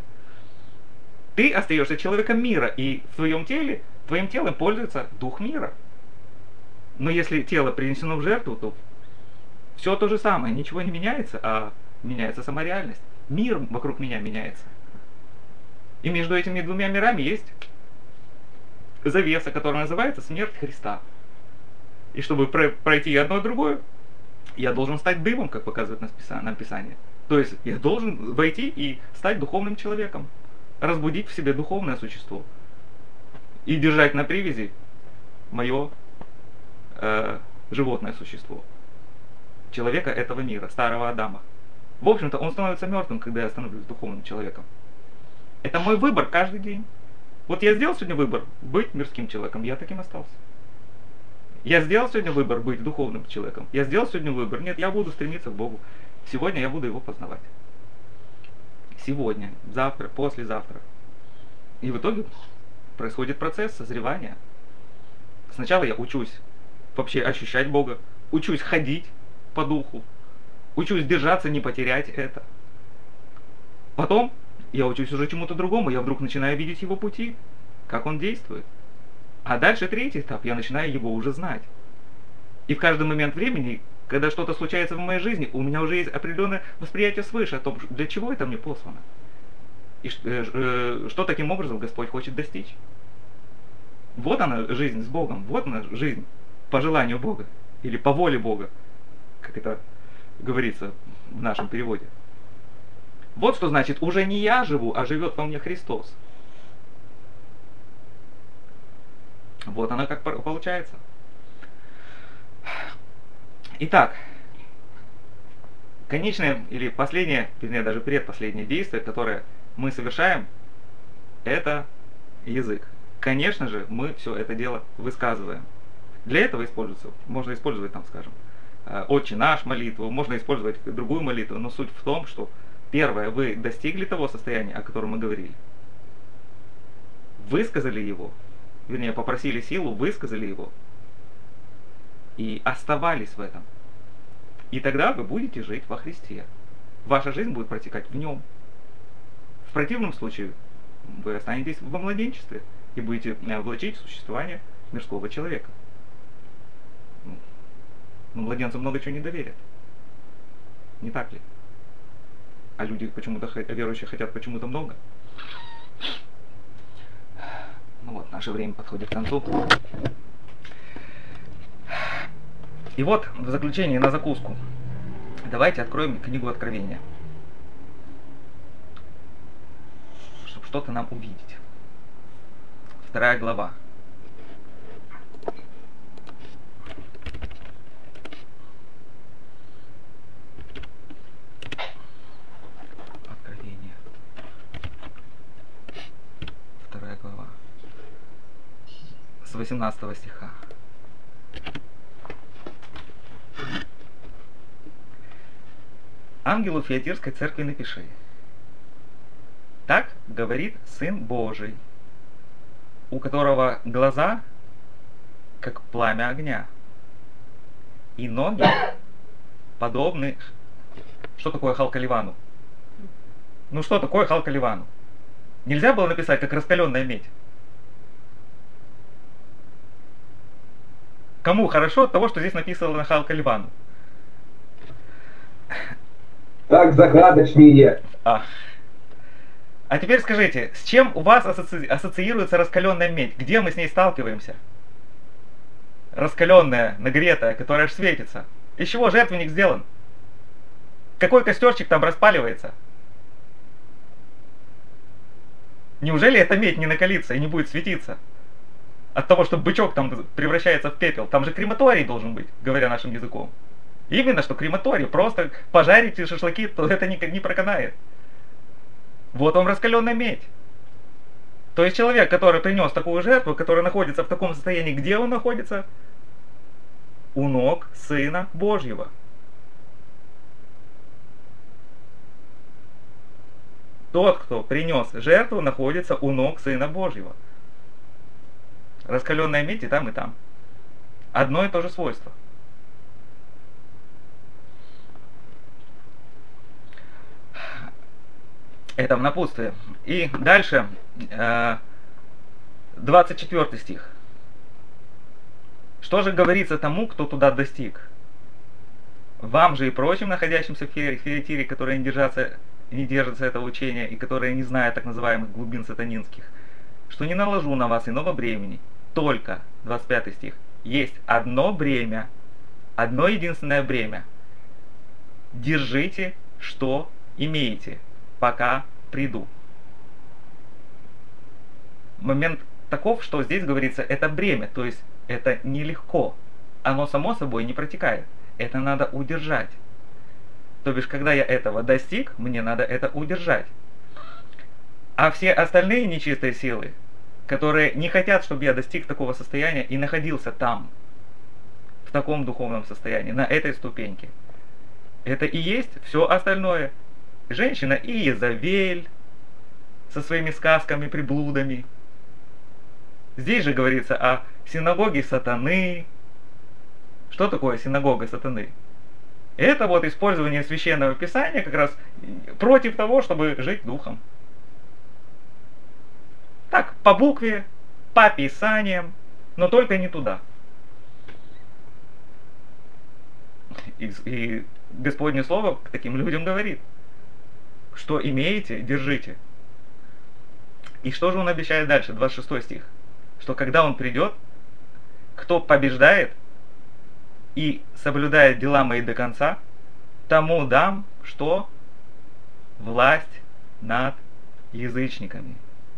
Ты остаешься человеком мира, и в твоем теле, твоим телом пользуется дух мира. Но если тело принесено в жертву, то все то же самое, ничего не меняется, а меняется сама реальность. Мир вокруг меня меняется. И между этими двумя мирами есть завеса, которая называется смерть Христа. И чтобы пройти одно и другое, я должен стать дымом, как показывает нам Писание. То есть я должен войти и стать духовным человеком, разбудить в себе духовное существо и держать на привязи мое животное существо, человека этого мира, старого Адама. В общем-то, он становится мертвым, когда я становлюсь духовным человеком. Это мой выбор каждый день. Вот я сделал сегодня выбор быть мирским человеком, я таким остался. Я сделал сегодня выбор быть духовным человеком. Я сделал сегодня выбор, нет, я буду стремиться к Богу. Сегодня я буду Его познавать. Сегодня, завтра, послезавтра. И в итоге происходит процесс созревания. Сначала я учусь вообще ощущать Бога, учусь ходить по духу, учусь держаться, не потерять это. Потом я учусь уже чему-то другому, я вдруг начинаю видеть Его пути, как Он действует. А дальше третий этап, я начинаю Его уже знать. И в каждый момент времени, когда что-то случается в моей жизни, у меня уже есть определенное восприятие свыше о том, для чего это мне послано. И что таким образом Господь хочет достичь. Вот она жизнь с Богом, вот она жизнь по желанию Бога, или по воле Бога, как это говорится в нашем переводе. Вот что значит, уже не я живу, а живет во мне Христос. Вот оно как получается. Итак, конечное или последнее, вернее даже предпоследнее действие, которое мы совершаем, это язык. Конечно же, мы все это дело высказываем. Для этого можно использовать, там, скажем, «Отче наш» молитву, можно использовать другую молитву, но суть в том, что первое, вы достигли того состояния, о котором мы говорили, высказали его, вернее, попросили силу, высказали его и оставались в этом. И тогда вы будете жить во Христе. Ваша жизнь будет протекать в Нем. В противном случае вы останетесь во младенчестве и будете влачить существование мирского человека. Но младенцу много чего не доверят. Не так ли? А люди почему-то, верующие, хотят почему-то много. Ну вот, наше время подходит к концу. И вот, в заключение, на закуску, давайте откроем книгу Откровения, чтобы что-то нам увидеть. 2 глава. Откровение. 2 глава. С 18 стиха. Ангелу Фиатирской церкви напиши: так говорит Сын Божий, у которого глаза, как пламя огня, и ноги подобны... Что такое халкаливану? Ну что такое халкаливану? Нельзя было написать, как раскаленная медь? Кому хорошо от того, что здесь написано на халкаливану? Так загадочнее. А теперь скажите, с чем у вас ассоциируется раскаленная медь? Где мы с ней сталкиваемся? раскаленная, нагретая, которая аж светится. Из чего жертвенник сделан? Какой костерчик там распаливается? Неужели эта медь не накалится и не будет светиться? От того, что бычок там превращается в пепел. Там же крематорий должен быть, говоря нашим языком. Именно что крематорий. Просто пожарите шашлыки, то это не проканает. Вот вам раскаленная медь. То есть человек, который принес такую жертву, который находится в таком состоянии, где он находится? У ног Сына Божьего. Тот, кто принес жертву, находится у ног Сына Божьего. Раскаленная медь и там, и там. Одно и то же свойство. Это в напутствие. И дальше, 24 стих. Что же говорится тому, кто туда достиг? Вам же и прочим, находящимся в Фиатире, которые не держатся этого учения и которые не знают так называемых глубин сатанинских, что не наложу на вас иного бремени, только, 25 стих, есть одно бремя, одно единственное бремя. Держите, что имеете, пока приду. Момент таков, что здесь говорится, это бремя, то есть это нелегко. Оно само собой не протекает. Это надо удержать. То бишь, когда я этого достиг, мне надо это удержать. А все остальные нечистые силы, которые не хотят, чтобы я достиг такого состояния и находился там, в таком духовном состоянии, на этой ступеньке, это и есть все остальное. Женщина Иезавель со своими сказками, приблудами. Здесь же говорится о синагоге сатаны. Что такое синагога сатаны? Это вот использование священного писания как раз против того, чтобы жить духом. Так, по букве, по писаниям, но только не туда. И Господне Слово к таким людям говорит, что имеете, держите. И что же он обещает дальше, 26 стих? Что когда он придет, кто побеждает и соблюдает дела мои до конца, тому дам, что? Власть над язычниками.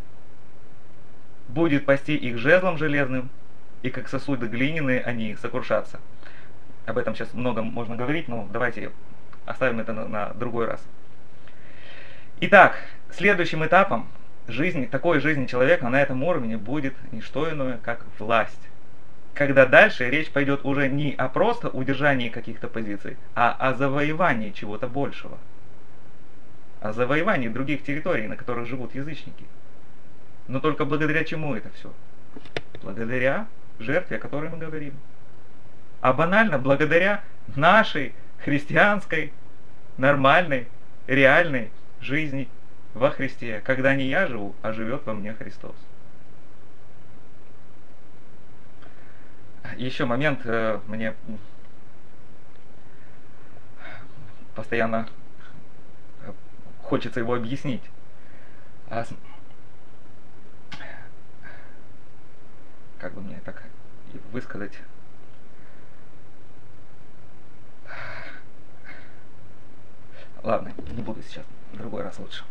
Будет пасти их жезлом железным, и как сосуды глиняные они сокрушатся. Об этом сейчас много можно говорить, но давайте оставим это на другой раз. Итак, следующим этапом такой жизни человека на этом уровне будет не что иное, как власть. Когда дальше речь пойдет уже не о просто удержании каких-то позиций, а о завоевании чего-то большего. О завоевании других территорий, на которых живут язычники. Но только благодаря чему это все? Благодаря жертве, о которой мы говорим. А банально благодаря нашей христианской, нормальной, реальной жизни во Христе, когда не я живу, а живет во мне Христос. Еще момент, мне постоянно хочется его объяснить. Как бы мне так высказать? Ладно, не буду сейчас, в другой раз лучше.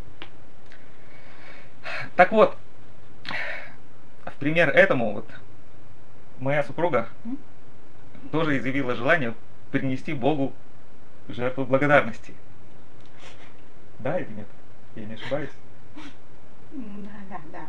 Так вот, в пример этому вот моя супруга тоже изъявила желание принести Богу жертву благодарности. Да или нет? Я не ошибаюсь? Да.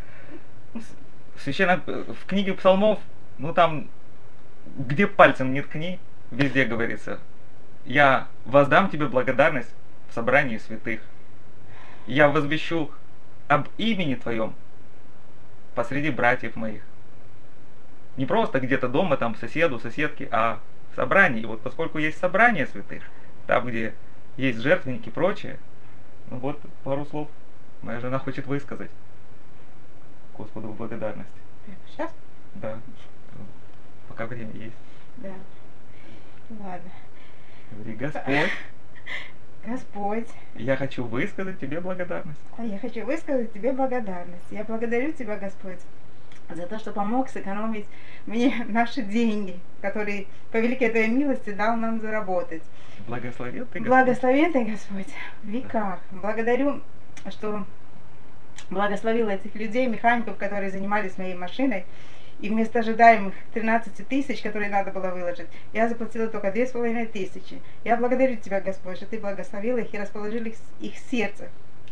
В книге Псалмов, там, где пальцем не ткни, везде говорится: я воздам тебе благодарность в собрании святых. Я возвещу об имени твоем посреди братьев моих. Не просто где-то дома, там, соседу, соседке, а в собрании. И вот поскольку есть собрание святых, там, где есть жертвенники и прочее, вот пару слов моя жена хочет высказать Господу в благодарность. Сейчас? Да. Пока время есть. Да. Ладно. Говори: Господь, Господь, я хочу высказать тебе благодарность. я хочу высказать тебе благодарность. Я благодарю тебя, Господь, за то, что помог сэкономить мне наши деньги, которые по великой Твоей милости дал нам заработать. Благословен ты, Господь. Благословен Ты, Господь, в веках. Благодарю, что благословил этих людей, механиков, которые занимались моей машиной. И вместо ожидаемых 13 тысяч, которые надо было выложить, я заплатила только 2500. Я благодарю Тебя, Господь, что Ты благословил их и расположил их сердце.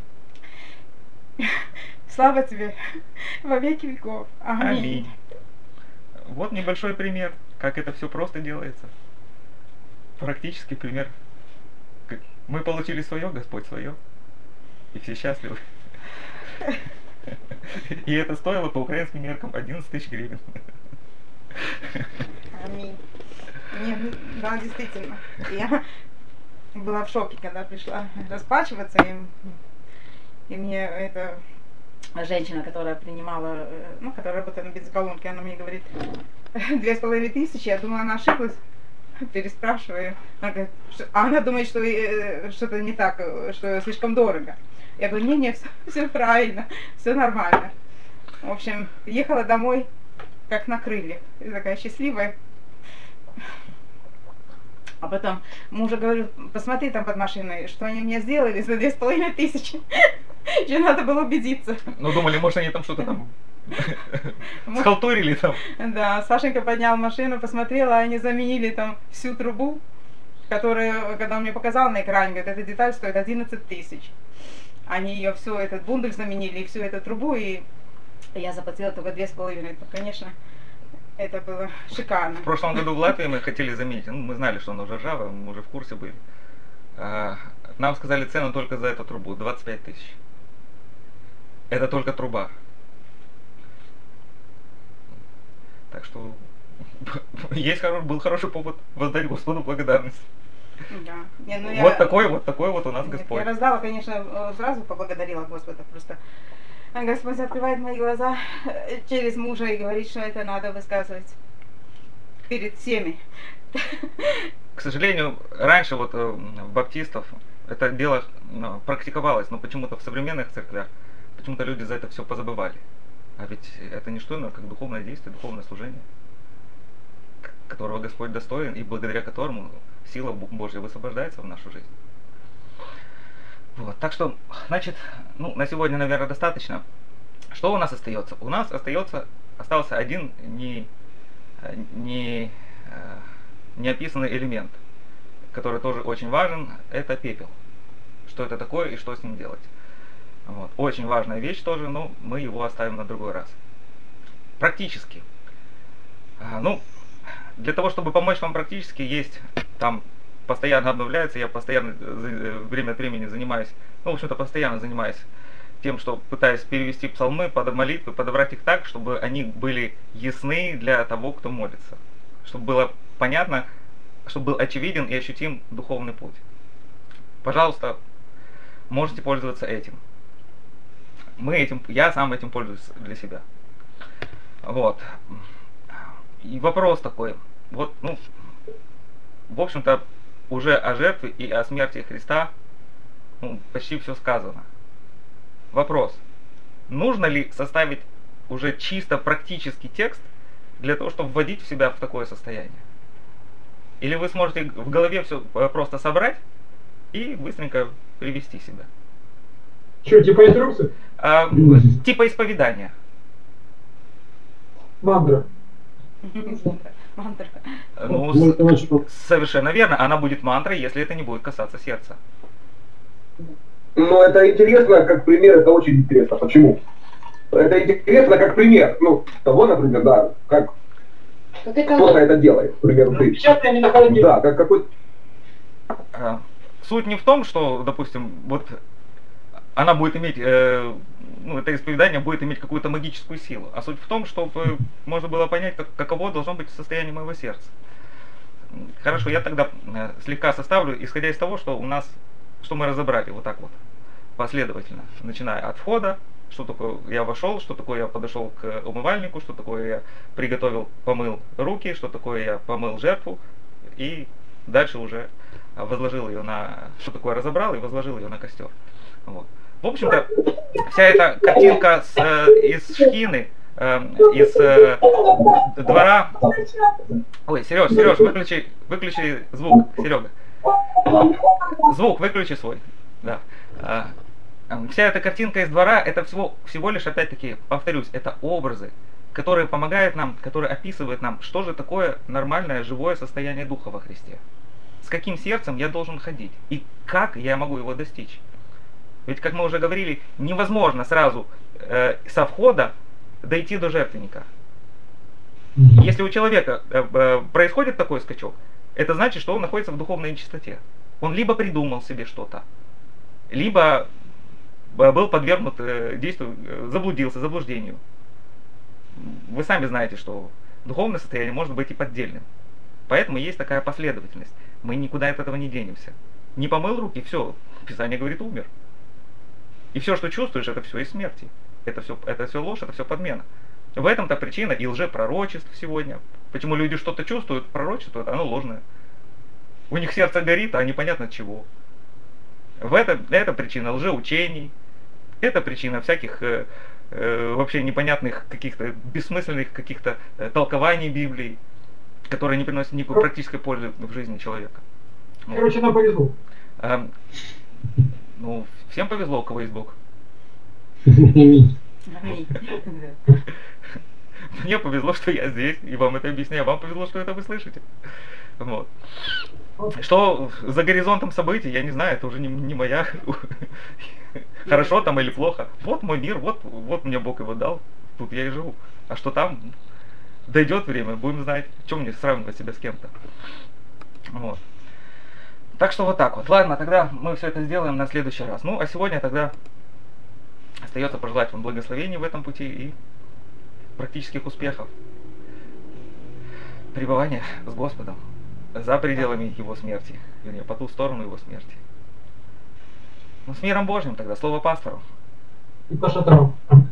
Слава Тебе во веки веков. Аминь. Аминь. Вот небольшой пример, как это все просто делается. Практический пример. Мы получили свое, Господь свое. И все счастливы. И это стоило по украинским меркам 11 тысяч гривен. Аминь. Мне, да, действительно. Я была в шоке, когда пришла расплачиваться. И мне эта женщина, которая принимала, ну, которая работает на бензоколонке, она мне говорит, 2500. Я думала, она ошиблась. Переспрашиваю. Она говорит, она думает, что что-то не так, что слишком дорого. Я говорю, не, все правильно, все нормально. В общем, ехала домой, как на крыльях. И такая счастливая. А потом мужу говорю, посмотри там под машиной, что они мне сделали за 2500. Еще надо было убедиться. Ну, думали, может, они там что-то там схалтурили там. Да, Сашенька поднял машину, посмотрела, они заменили там всю трубу, которую, когда он мне показал на экране, говорит, эта деталь стоит 11 тысяч. Они ее все, этот бундель заменили, и всю эту трубу, и я заплатила только 2500. То, конечно, это было шикарно. В прошлом году в Латвии мы хотели заменить, ну, мы знали, что она уже ржавая, мы уже в курсе были. Нам сказали цену только за эту трубу, 25 тысяч. Это только труба. Так что был хороший повод воздать Господу благодарность. Да. Не, ну вот такой вот у нас Господь. Я раздала, конечно, сразу поблагодарила Господа, просто Господь открывает мои глаза через мужа и говорит, что это надо высказывать перед всеми. К сожалению, раньше вот баптистов это дело практиковалось, но почему-то в современных церквях почему-то люди за это все позабывали. А ведь это не что иное, как духовное действие, духовное служение, которого Господь достоин и благодаря которому сила Божья высвобождается в нашу жизнь. Вот, так что, значит, ну, на сегодня, наверное, достаточно. Что у нас остается? У нас остался один неописанный элемент, который тоже очень важен, это пепел. Что это такое и что с ним делать. Вот. Очень важная вещь тоже, но мы его оставим на другой раз. Практически. Ну, для того, чтобы помочь вам практически, есть там постоянно обновляется, я постоянно время от времени занимаюсь, ну, в общем-то, постоянно занимаюсь тем, что пытаюсь перевести псалмы под молитвы, подобрать их так, чтобы они были ясны для того, кто молится. Чтобы было понятно, чтобы был очевиден и ощутим духовный путь. Пожалуйста, можете пользоваться этим. Я сам этим пользуюсь для себя. Вот. И вопрос такой. Вот, ну, в общем-то, уже о жертве и о смерти Христа почти все сказано. Вопрос. Нужно ли составить уже чисто практический текст для того, чтобы вводить в себя в такое состояние? Или вы сможете в голове все просто собрать и быстренько привести себя? Что, типа инструкции? Типа исповедания. Мантра. Мантра. Ну, совершенно верно. Она будет мантрой, если это не будет касаться сердца. Ну, это интересно, как пример, это очень интересно. Почему? Это интересно, как пример. Ну, того, например, да, как кто-то это делает. К примеру, ты. Да, как какой-то... Суть не в том, что, допустим, вот она будет иметь, это исповедание будет иметь какую-то магическую силу. А суть в том, чтобы можно было понять, каково должно быть состояние моего сердца. Хорошо, я тогда слегка составлю, исходя из того, что мы разобрали вот так вот, последовательно, начиная от входа, что такое я вошел, что такое я подошел к умывальнику, что такое я приготовил, помыл руки, что такое я помыл жертву, и дальше уже возложил ее что такое разобрал и возложил ее на костер. Вот. В общем-то, вся эта картинка из Шхины, из двора. Ой, Сереж, выключи звук, Серега. Звук выключи свой. Да. Вся эта картинка из двора, это всего лишь, опять-таки, повторюсь, это образы, которые помогают нам, которые описывают нам, что же такое нормальное, живое состояние духа во Христе. С каким сердцем я должен ходить и как я могу его достичь. Ведь, как мы уже говорили, невозможно сразу со входа дойти до жертвенника. Если у человека происходит такой скачок, это значит, что он находится в духовной нечистоте. Он либо придумал себе что-то, либо был подвергнут действию, заблудению. Вы сами знаете, что духовное состояние может быть и поддельным. Поэтому есть такая последовательность. Мы никуда от этого не денемся. Не помыл руки, все, Писание говорит, умер. И все, что чувствуешь, это все из смерти. Это все ложь, это все подмена. В этом-то причина и лжепророчеств сегодня. Почему люди что-то чувствуют, пророчество, оно ложное. У них сердце горит, а непонятно от чего. Это причина лжеучений. Это причина всяких вообще непонятных каких-то бессмысленных каких-то толкований Библии, которые не приносят никакой практической пользы в жизни человека. Короче, нам повезло. Ну, всем повезло, у кого есть Бог. Аминь. Мне повезло, что я здесь, и вам это объясняю. Вам повезло, что это вы слышите. Вот. Что за горизонтом событий, я не знаю, это уже не моя. Хорошо там или плохо. Вот мой мир, вот мне Бог его дал, тут я и живу. А что там, дойдет время, будем знать. Чем мне сравнивать себя с кем-то. Вот. Так что вот так вот. Ладно, тогда мы все это сделаем на следующий раз. Ну, а сегодня тогда остается пожелать вам благословений в этом пути и практических успехов. Пребывания с Господом за пределами Его смерти, вернее, по ту сторону Его смерти. Ну, с миром Божьим тогда, слово пастору. И по шатрам.